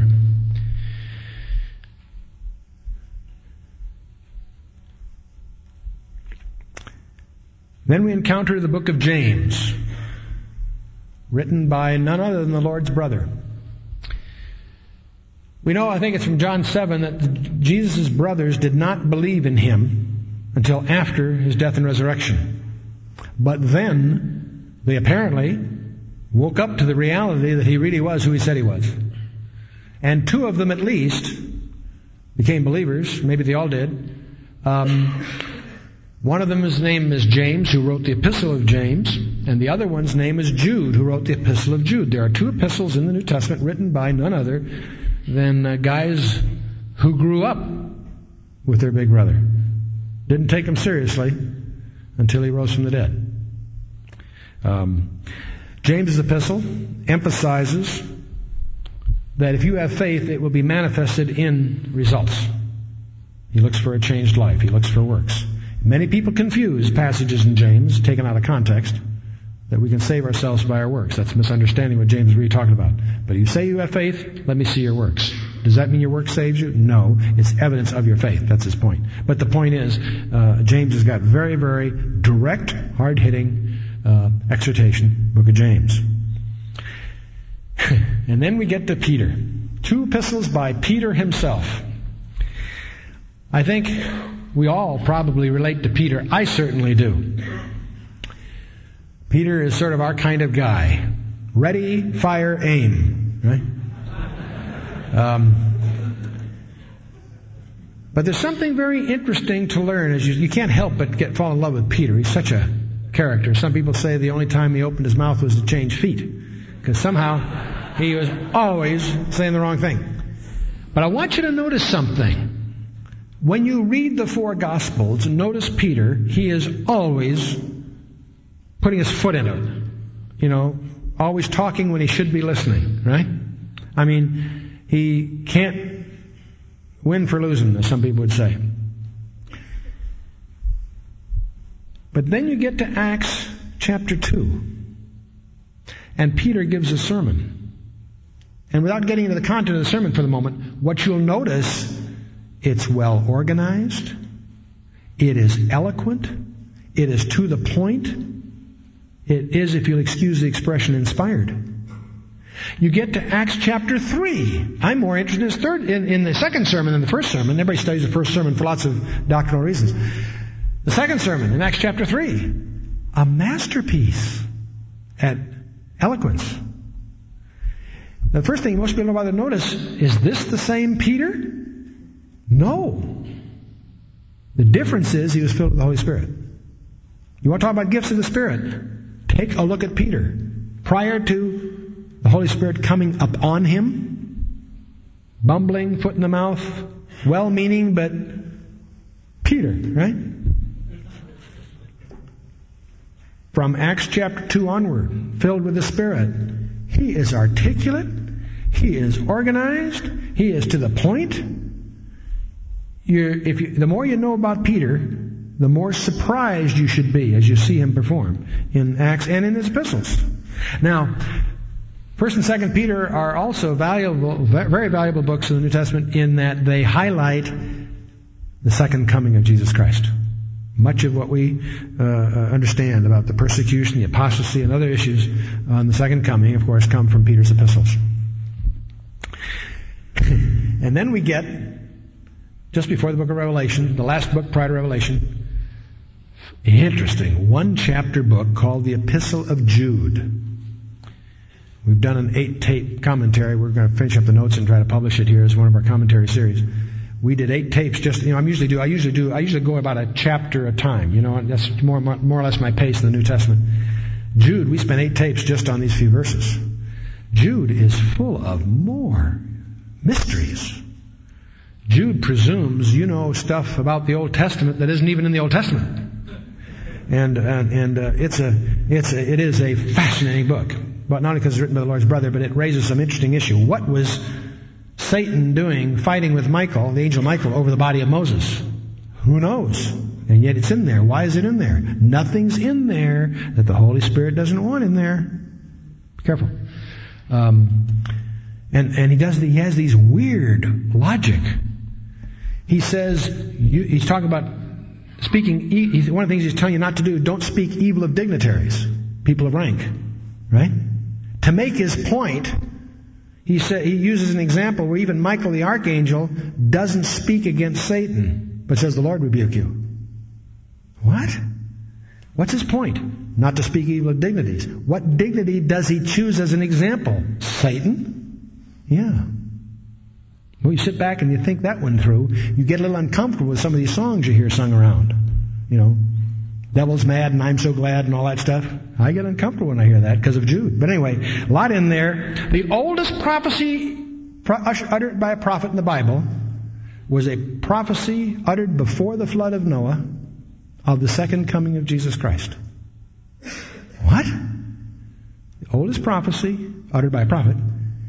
Then we encounter the book of James, written by none other than the Lord's brother. We know, I think it's from John seven, that Jesus' brothers did not believe in him until after his death and resurrection. But then they apparently woke up to the reality that he really was who he said he was. And two of them at least became believers. Maybe they all did. Um, one of them, his name is James, who wrote the Epistle of James, and the other one's name is Jude, who wrote the Epistle of Jude. There are two epistles in the New Testament written by none other than uh, guys who grew up with their big brother. Didn't take him seriously until he rose from the dead. Um, James' epistle emphasizes that if you have faith, it will be manifested in results. He looks for a changed life. He looks for works. Many people confuse passages in James, taken out of context, that we can save ourselves by our works. That's misunderstanding what James is really talking about. But you say you have faith, let me see your works. Does that mean your work saves you? No. It's evidence of your faith. That's his point. But the point is, uh, James has got very, very direct, hard-hitting uh, exhortation, book of James. And then we get to Peter. Two epistles by Peter himself. I think we all probably relate to Peter. I certainly do. Peter is sort of our kind of guy. Ready, fire, aim. Right? Um, but there's something very interesting to learn. As you, you can't help but get fall in love with Peter. He's such a character. Some people say the only time he opened his mouth was to change feet, because somehow he was always saying the wrong thing. But I want you to notice something. When you read the four Gospels, notice Peter, he is always putting his foot in it. You know, always talking when he should be listening, right? I mean, he can't win for losing, as some people would say. But then you get to Acts chapter two. And Peter gives a sermon. And without getting into the content of the sermon for the moment, what you'll notice, it's well organized, it is eloquent, it is to the point, it is, if you'll excuse the expression, inspired. You get to Acts chapter three. I'm more interested in, his third, in, in the second sermon than the first sermon. Everybody studies the first sermon for lots of doctrinal reasons. The second sermon in Acts chapter three, a masterpiece at eloquence. The first thing most people want to notice, is this the same Peter? No. The difference is he was filled with the Holy Spirit. You want to talk about gifts of the Spirit? Take a look at Peter. Prior to the Holy Spirit coming upon him, bumbling, foot in the mouth, well-meaning, but Peter, right? From Acts chapter two onward, filled with the Spirit. He is articulate. He is organized. He is to the point. You're, if you, the more you know about Peter, the more surprised you should be as you see him perform in Acts and in his epistles. Now, First and Second Peter are also valuable, very valuable books of the New Testament in that they highlight the second coming of Jesus Christ. Much of what we uh, understand about the persecution, the apostasy, and other issues on the second coming, of course, come from Peter's epistles. And then we get, just before the book of Revelation, the last book prior to Revelation, an interesting one-chapter book called the Epistle of Jude. We've done an eight-tape commentary. We're going to finish up the notes and try to publish it here as one of our commentary series. We did eight tapes. Just you know, I'm usually do. I usually do. I usually go about a chapter a time. You know, that's more more or less my pace in the New Testament. Jude, we spent eight tapes just on these few verses. Jude is full of more mysteries. Jude presumes you know stuff about the Old Testament that isn't even in the Old Testament, and and, and uh, it's a it's a, it is a fascinating book. But not only because it's written by the Lord's brother, but it raises some interesting issue. What was Satan doing, fighting with Michael, the angel Michael, over the body of Moses? Who knows? And yet it's in there. Why is it in there? Nothing's in there that the Holy Spirit doesn't want in there. Be careful. Um, and and he does. He has these weird logic. He says you, he's talking about speaking. He's, one of the things he's telling you not to do: don't speak evil of dignitaries, people of rank, right? To make his point. He said, he uses an example where even Michael the archangel doesn't speak against Satan, but says the Lord rebuke you. What? What's his point? Not to speak evil of dignities. What dignity does he choose as an example? Satan? Yeah. Well, you sit back and you think that one through, you get a little uncomfortable with some of these songs you hear sung around. You know, devil's mad and I'm so glad and all that stuff. I get uncomfortable when I hear that because of Jude. But anyway, a lot in there. The oldest prophecy uttered by a prophet in the Bible was a prophecy uttered before the flood of Noah of the second coming of Jesus Christ. What? The oldest prophecy uttered by a prophet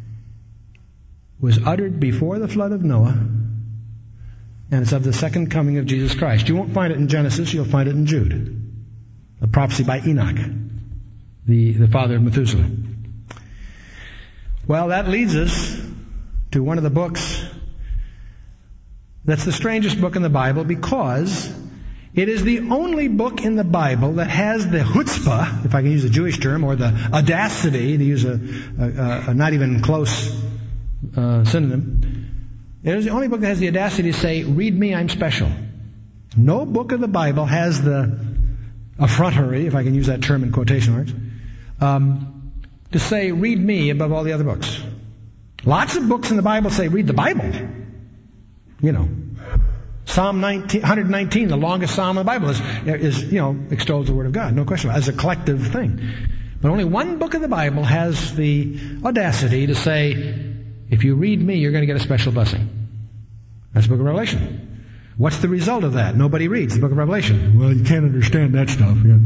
was uttered before the flood of Noah, and it's of the second coming of Jesus Christ. You won't find it in Genesis, you'll find it in Jude. A prophecy by Enoch, the, the father of Methuselah. Well, that leads us to one of the books that's the strangest book in the Bible, because it is the only book in the Bible that has the chutzpah, if I can use a Jewish term, or the audacity, to use a, a, a not even close uh, synonym. It is the only book that has the audacity to say, read me, I'm special. No book of the Bible has the effrontery, if I can use that term in quotation marks, um, to say, read me above all the other books. Lots of books in the Bible say, read the Bible. You know, Psalm nineteen, one nineteen, the longest psalm in the Bible, is, is, you know, extols the Word of God. No question about it, as a collective thing. But only one book of the Bible has the audacity to say, if you read me, you're going to get a special blessing. That's the book of Revelation. What's the result of that? Nobody reads the book of Revelation. Well, you can't understand that stuff. Yeah.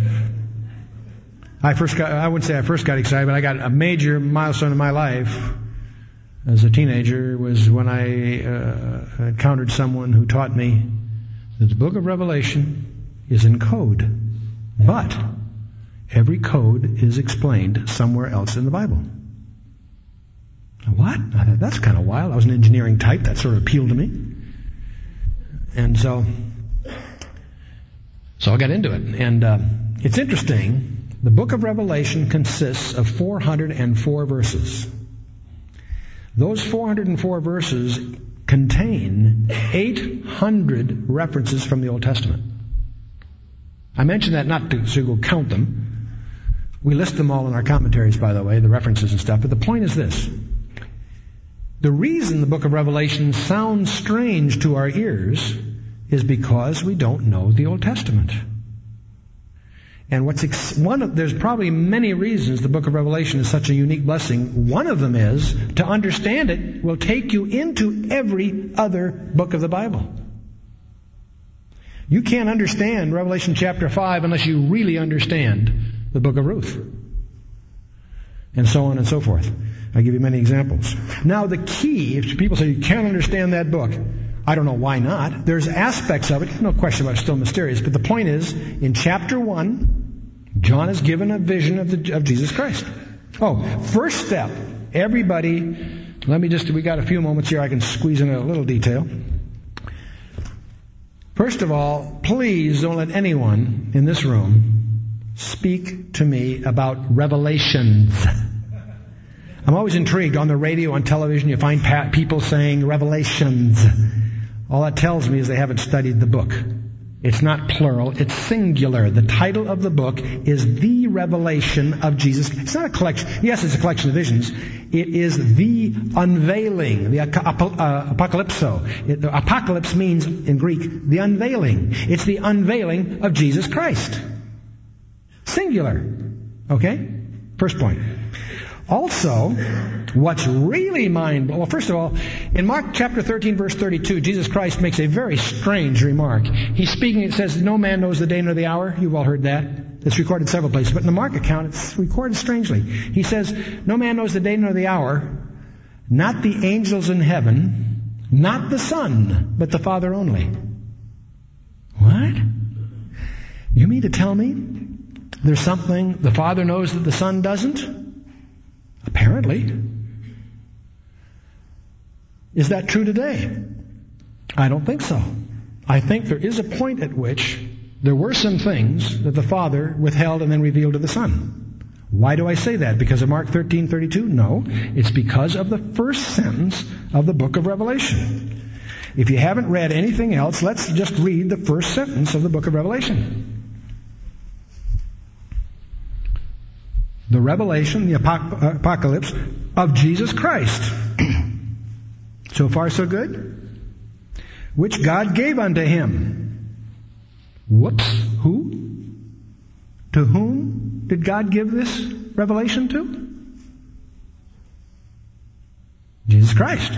I first got, I wouldn't say I first got excited, but I got a major milestone in my life as a teenager was when I uh, encountered someone who taught me that the book of Revelation is in code, but every code is explained somewhere else in the Bible. What? I thought, that's kind of wild. I was an engineering type. That sort of appealed to me. And so, so I got into it. And uh, it's interesting. The book of Revelation consists of four hundred four verses. Those four hundred four verses contain eight hundred references from the Old Testament. I mention that not to, to go count them. We list them all in our commentaries, by the way, the references and stuff. But the point is this. The reason the book of Revelation sounds strange to our ears is because we don't know the Old Testament. And what's ex- one of, there's probably many reasons the book of Revelation is such a unique blessing. One of them is, to understand it will take you into every other book of the Bible. You can't understand Revelation chapter five unless you really understand the book of Ruth. And so on and so forth. I'll give you many examples. Now the key, if people say you can't understand that book, I don't know why not. There's aspects of it, no question about it, still mysterious. But the point is, in chapter one, John is given a vision of, the, of Jesus Christ. Oh, first step, everybody, let me just, we got a few moments here, I can squeeze in a little detail. First of all, please don't let anyone in this room speak to me about revelations. I'm always intrigued. On the radio, on television, you find pa- people saying revelations. All that tells me is they haven't studied the book. It's not plural, it's singular. The title of the book is The Revelation of Jesus. It's not a collection. Yes, it's a collection of visions. It is the unveiling, the apocalypso. It, the apocalypse means, in Greek, the unveiling. It's the unveiling of Jesus Christ. Singular. Okay? First point. Also, what's really mind-blowing, well, first of all, in Mark chapter thirteen, verse thirty-two, Jesus Christ makes a very strange remark. He's speaking, it says, no man knows the day nor the hour. You've all heard that. It's recorded several places. But in the Mark account, it's recorded strangely. He says, no man knows the day nor the hour, not the angels in heaven, not the Son, but the Father only. What? You mean to tell me there's something the Father knows that the Son doesn't? Apparently. Is that true today? I don't think so. I think there is a point at which there were some things that the Father withheld and then revealed to the Son. Why do I say that? Because of Mark thirteen thirty-two? No. It's because of the first sentence of the book of Revelation. If you haven't read anything else, let's just read the first sentence of the book of Revelation. The revelation, the apocalypse of Jesus Christ. So far, so good? Which God gave unto him. Whoops. Who? To whom did God give this revelation to? Jesus Christ.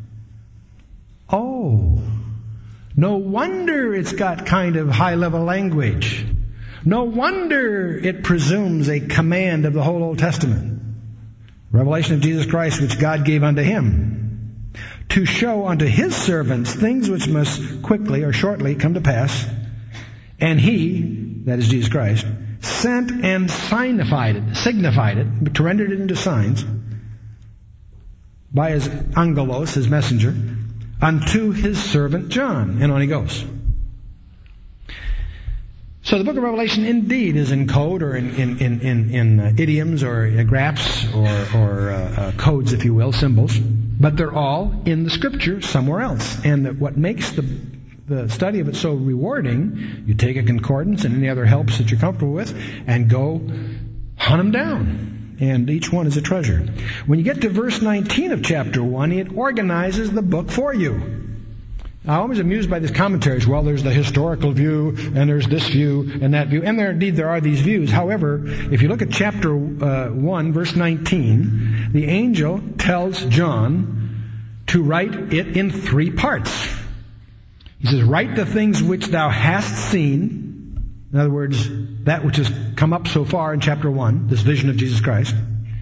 Oh. No wonder it's got kind of high-level language. No wonder it presumes a command of the whole Old Testament. Revelation of Jesus Christ, which God gave unto him, to show unto his servants things which must quickly or shortly come to pass. And he, that is Jesus Christ, sent and signified it, signified it, to render it into signs, by his angelos, his messenger, unto his servant John. And on he goes. So the book of Revelation indeed is in code or in in in, in, in uh, idioms or uh, graphs or, or uh, uh, codes, if you will, symbols, but they're all in the Scripture somewhere else. And that what makes the the study of it so rewarding, you take a concordance and any other helps that you're comfortable with, and go hunt them down. And each one is a treasure. When you get to verse nineteen of chapter one, it organizes the book for you. I'm always amused by these commentaries. Well, there's the historical view, and there's this view, and that view. And there, indeed, there are these views. However, if you look at chapter uh, one, verse nineteen, the angel tells John to write it in three parts. He says, write the things which thou hast seen. In other words, that which has come up so far in chapter one, this vision of Jesus Christ.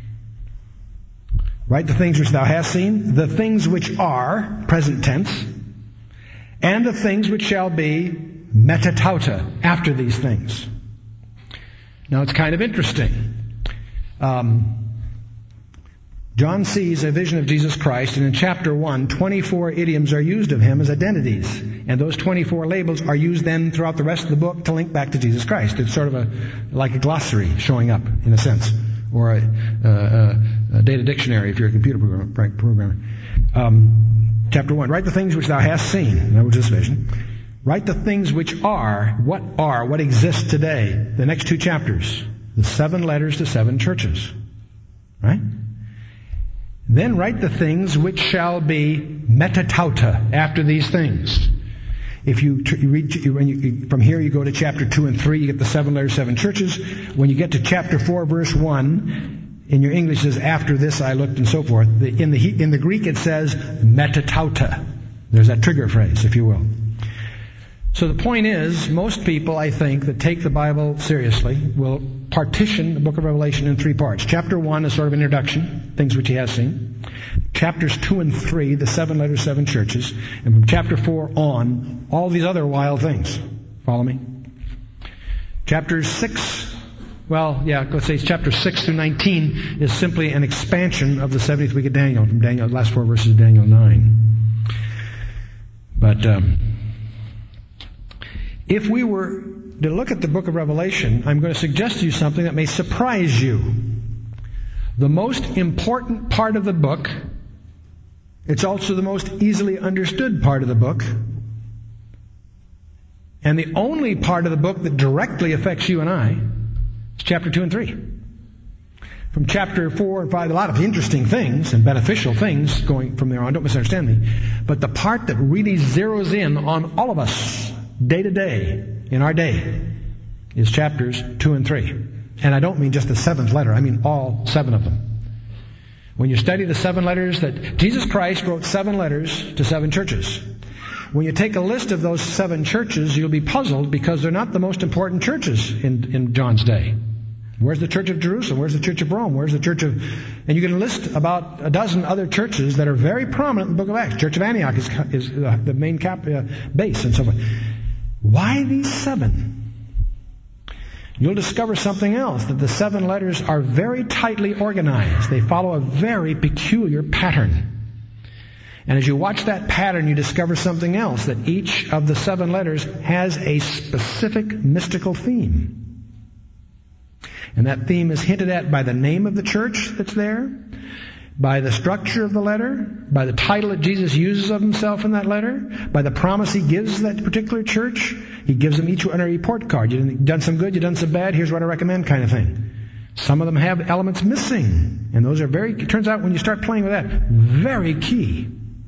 Write the things which thou hast seen, the things which are, present tense, and the things which shall be metatauta, after these things. Now it's kind of interesting. Um, John sees a vision of Jesus Christ, and in chapter one, twenty-four idioms are used of him as identities. And those twenty-four labels are used then throughout the rest of the book to link back to Jesus Christ. It's sort of a like a glossary showing up, in a sense, or a, a, a data dictionary if you're a computer programmer. Um, Chapter one, write the things which thou hast seen. That was this vision. Write the things which are, what are, what exists today. The next two chapters. The seven letters to seven churches. Right? Then write the things which shall be metatauta, after these things. If you, you read, when you, from here you go to chapter two and three, you get the seven letters, seven churches. When you get to chapter four, verse one, in your English it says, after this I looked, and so forth. In the, in the Greek it says, metatauta. There's that trigger phrase, if you will. So the point is, most people, I think, that take the Bible seriously will partition the book of Revelation in three parts. Chapter one is sort of an introduction, things which he has seen. Chapters two and three, the seven letters, seven churches. And from chapter four on, all these other wild things. Follow me? Chapters six... Well, yeah, let's say chapter six through nineteen is simply an expansion of the seventieth week of Daniel, from Daniel, the last four verses of Daniel nine. But um, if we were to look at the book of Revelation, I'm going to suggest to you something that may surprise you. The most important part of the book, it's also the most easily understood part of the book, and the only part of the book that directly affects you and I is chapter two and three. From chapter four and five, a lot of interesting things and beneficial things going from there on. Don't misunderstand me. But the part that really zeroes in on all of us, day to day, in our day, is chapters two and three. And I don't mean just the seventh letter. I mean all seven of them. When you study the seven letters that Jesus Christ wrote seven letters to seven churches. When you take a list of those seven churches, you'll be puzzled because they're not the most important churches in, in John's day. Where's the Church of Jerusalem? Where's the Church of Rome? Where's the Church of... And you can list about a dozen other churches that are very prominent in the book of Acts. Church of Antioch is, is uh, the main cap, uh, base and so forth. Why these seven? You'll discover something else, that the seven letters are very tightly organized. They follow a very peculiar pattern. And as you watch that pattern, you discover something else, that each of the seven letters has a specific mystical theme. And that theme is hinted at by the name of the church that's there, by the structure of the letter, by the title that Jesus uses of himself in that letter, by the promise he gives that particular church. He gives them each on a report card. You've done some good, you've done some bad, here's what I recommend kind of thing. Some of them have elements missing. And those are very, it turns out when you start playing with that, very key.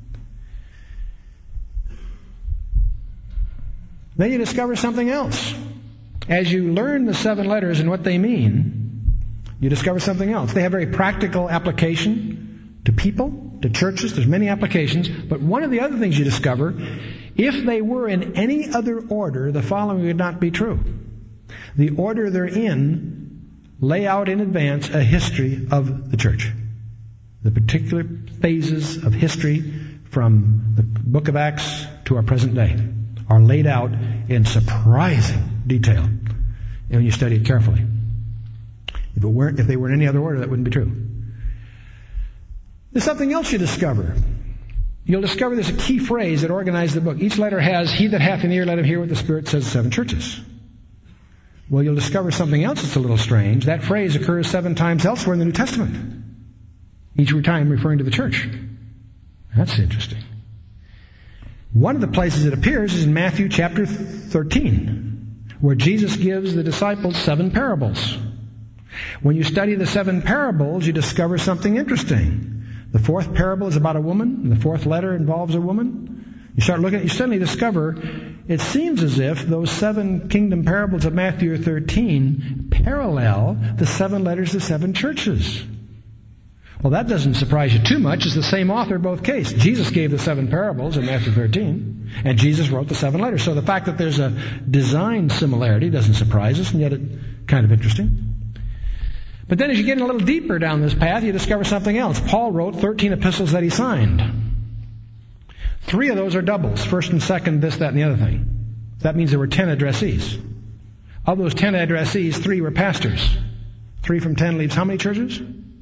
Then you discover something else. As you learn the seven letters and what they mean, you discover something else. They have very practical application to people, to churches. There's many applications. But one of the other things you discover, if they were in any other order, the following would not be true. The order they're in lay out in advance a history of the church. The particular phases of history from the book of Acts to our present day are laid out in surprising detail, and when you study it carefully. If it weren't, if they were in any other order, that wouldn't be true. There's something else you discover. You'll discover there's a key phrase that organizes the book. Each letter has, "He that hath an ear, let him hear what the Spirit says to seven churches." Well, you'll discover something else that's a little strange. That phrase occurs seven times elsewhere in the New Testament, each time referring to the church. That's interesting. One of the places it appears is in Matthew chapter thirteen, where Jesus gives the disciples seven parables. When you study the seven parables, you discover something interesting. The fourth parable is about a woman, and the fourth letter involves a woman. You start looking at it, you suddenly discover it seems as if those seven kingdom parables of Matthew thirteen parallel the seven letters to seven churches. Well, that doesn't surprise you too much. It's the same author in both cases. Jesus gave the seven parables in Matthew thirteen, and Jesus wrote the seven letters. So the fact that there's a design similarity doesn't surprise us, and yet it's kind of interesting. But then as you get a little deeper down this path, you discover something else. Paul wrote thirteen epistles that he signed. Three of those are doubles, first and second, this, that, and the other thing. That means there were ten addressees. Of those ten addressees, three were pastors. Three from ten leaves how many churches?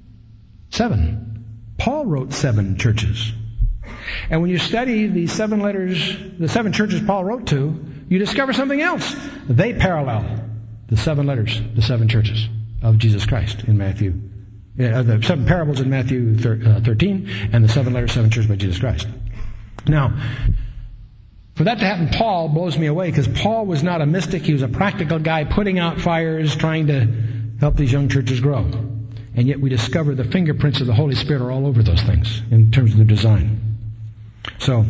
Seven. Paul wrote seven churches. And when you study the seven letters, the seven churches Paul wrote to, you discover something else. They parallel the seven letters, the seven churches of Jesus Christ in Matthew. Uh, the seven parables in Matthew thirteen, and the seven letters, seven churches by Jesus Christ. Now, for that to happen, Paul blows me away, because Paul was not a mystic. He was a practical guy putting out fires, trying to help these young churches grow. And yet we discover the fingerprints of the Holy Spirit are all over those things in terms of their design. So,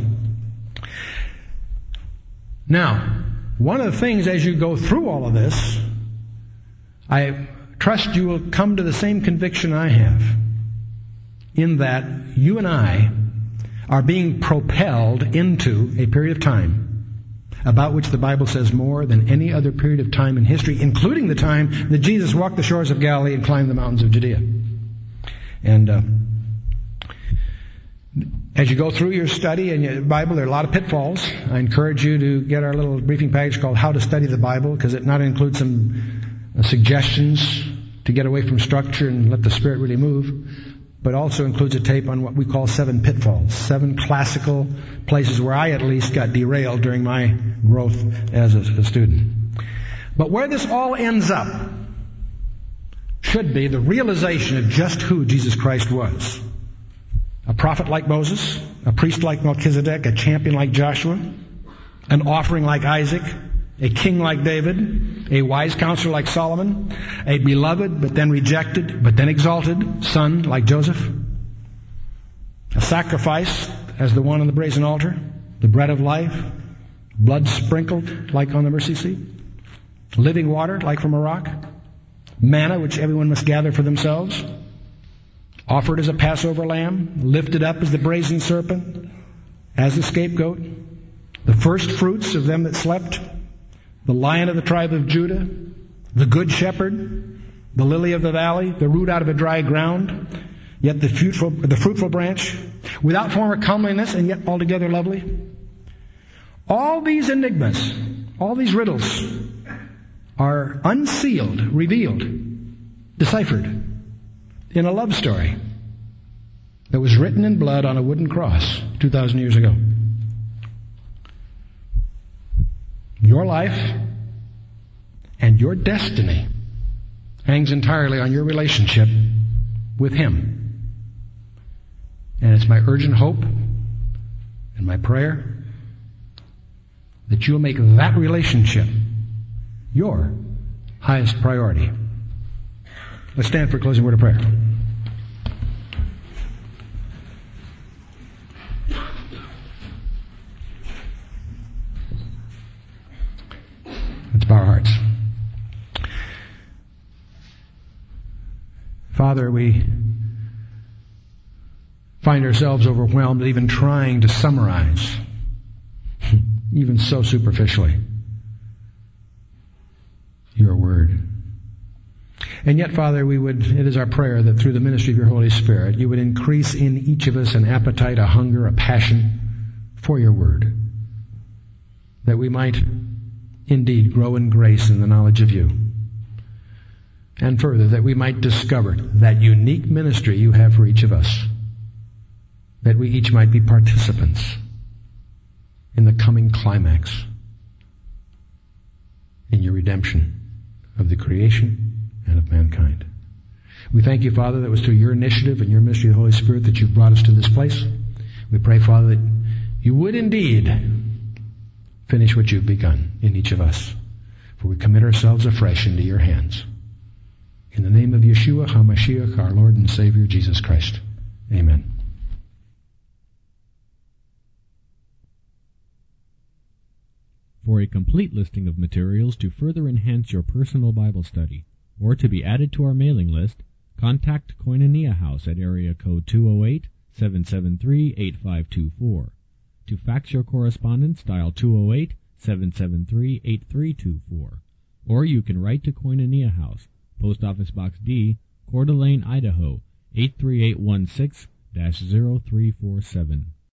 now, one of the things as you go through all of this, I trust you will come to the same conviction I have, in that you and I are being propelled into a period of time about which the Bible says more than any other period of time in history, including the time that Jesus walked the shores of Galilee and climbed the mountains of Judea. And uh, as you go through your study in your Bible, there are a lot of pitfalls. I encourage you to get our little briefing package called How to Study the Bible, because it not only includes some uh, suggestions to get away from structure and let the Spirit really move, but also includes a tape on what we call seven pitfalls, seven classical places where I at least got derailed during my growth as a, a student. But where this all ends up should be the realization of just who Jesus Christ was. A prophet like Moses, a priest like Melchizedek, a champion like Joshua, an offering like Isaac, a king like David, a wise counselor like Solomon, a beloved but then rejected but then exalted son like Joseph, a sacrifice as the one on the brazen altar, the bread of life, blood sprinkled like on the mercy seat, living water like from a rock, manna which everyone must gather for themselves, offered as a Passover lamb, lifted up as the brazen serpent, as the scapegoat, the first fruits of them that slept, the Lion of the tribe of Judah, the Good Shepherd, the lily of the valley, the root out of a dry ground, yet the fruitful, the fruitful branch, without form or comeliness, and yet altogether lovely. All these enigmas, all these riddles are unsealed, revealed, deciphered in a love story that was written in blood on a wooden cross two thousand years ago. Your life and your destiny hangs entirely on your relationship with Him. And it's my urgent hope and my prayer that you'll make that relationship your highest priority. Let's stand for a closing word of prayer. Let's bow our hearts. Father, we find ourselves overwhelmed even trying to summarize, even so superficially, your word. And yet, Father, we would, it is our prayer that through the ministry of your Holy Spirit, you would increase in each of us an appetite, a hunger, a passion for your word, that we might indeed grow in grace in the knowledge of you. And further, that we might discover that unique ministry you have for each of us, that we each might be participants in the coming climax in your redemption of the creation and of mankind. We thank you, Father, that it was through your initiative and your ministry of the Holy Spirit that you've brought us to this place. We pray, Father, that you would indeed finish what you've begun in each of us. For we commit ourselves afresh into your hands. In the name of Yeshua HaMashiach, our Lord and Savior, Jesus Christ. Amen. For a complete listing of materials to further enhance your personal Bible study, or to be added to our mailing list, contact Koinonia House at area code two oh eight, seven seven three, eight five two four. To fax your correspondence, dial two oh eight, seven seven three, eight three two four. Or you can write to Koinonia House, Post Office Box D, Coeur d'Alene, Idaho, eight three eight one six, zero three four seven.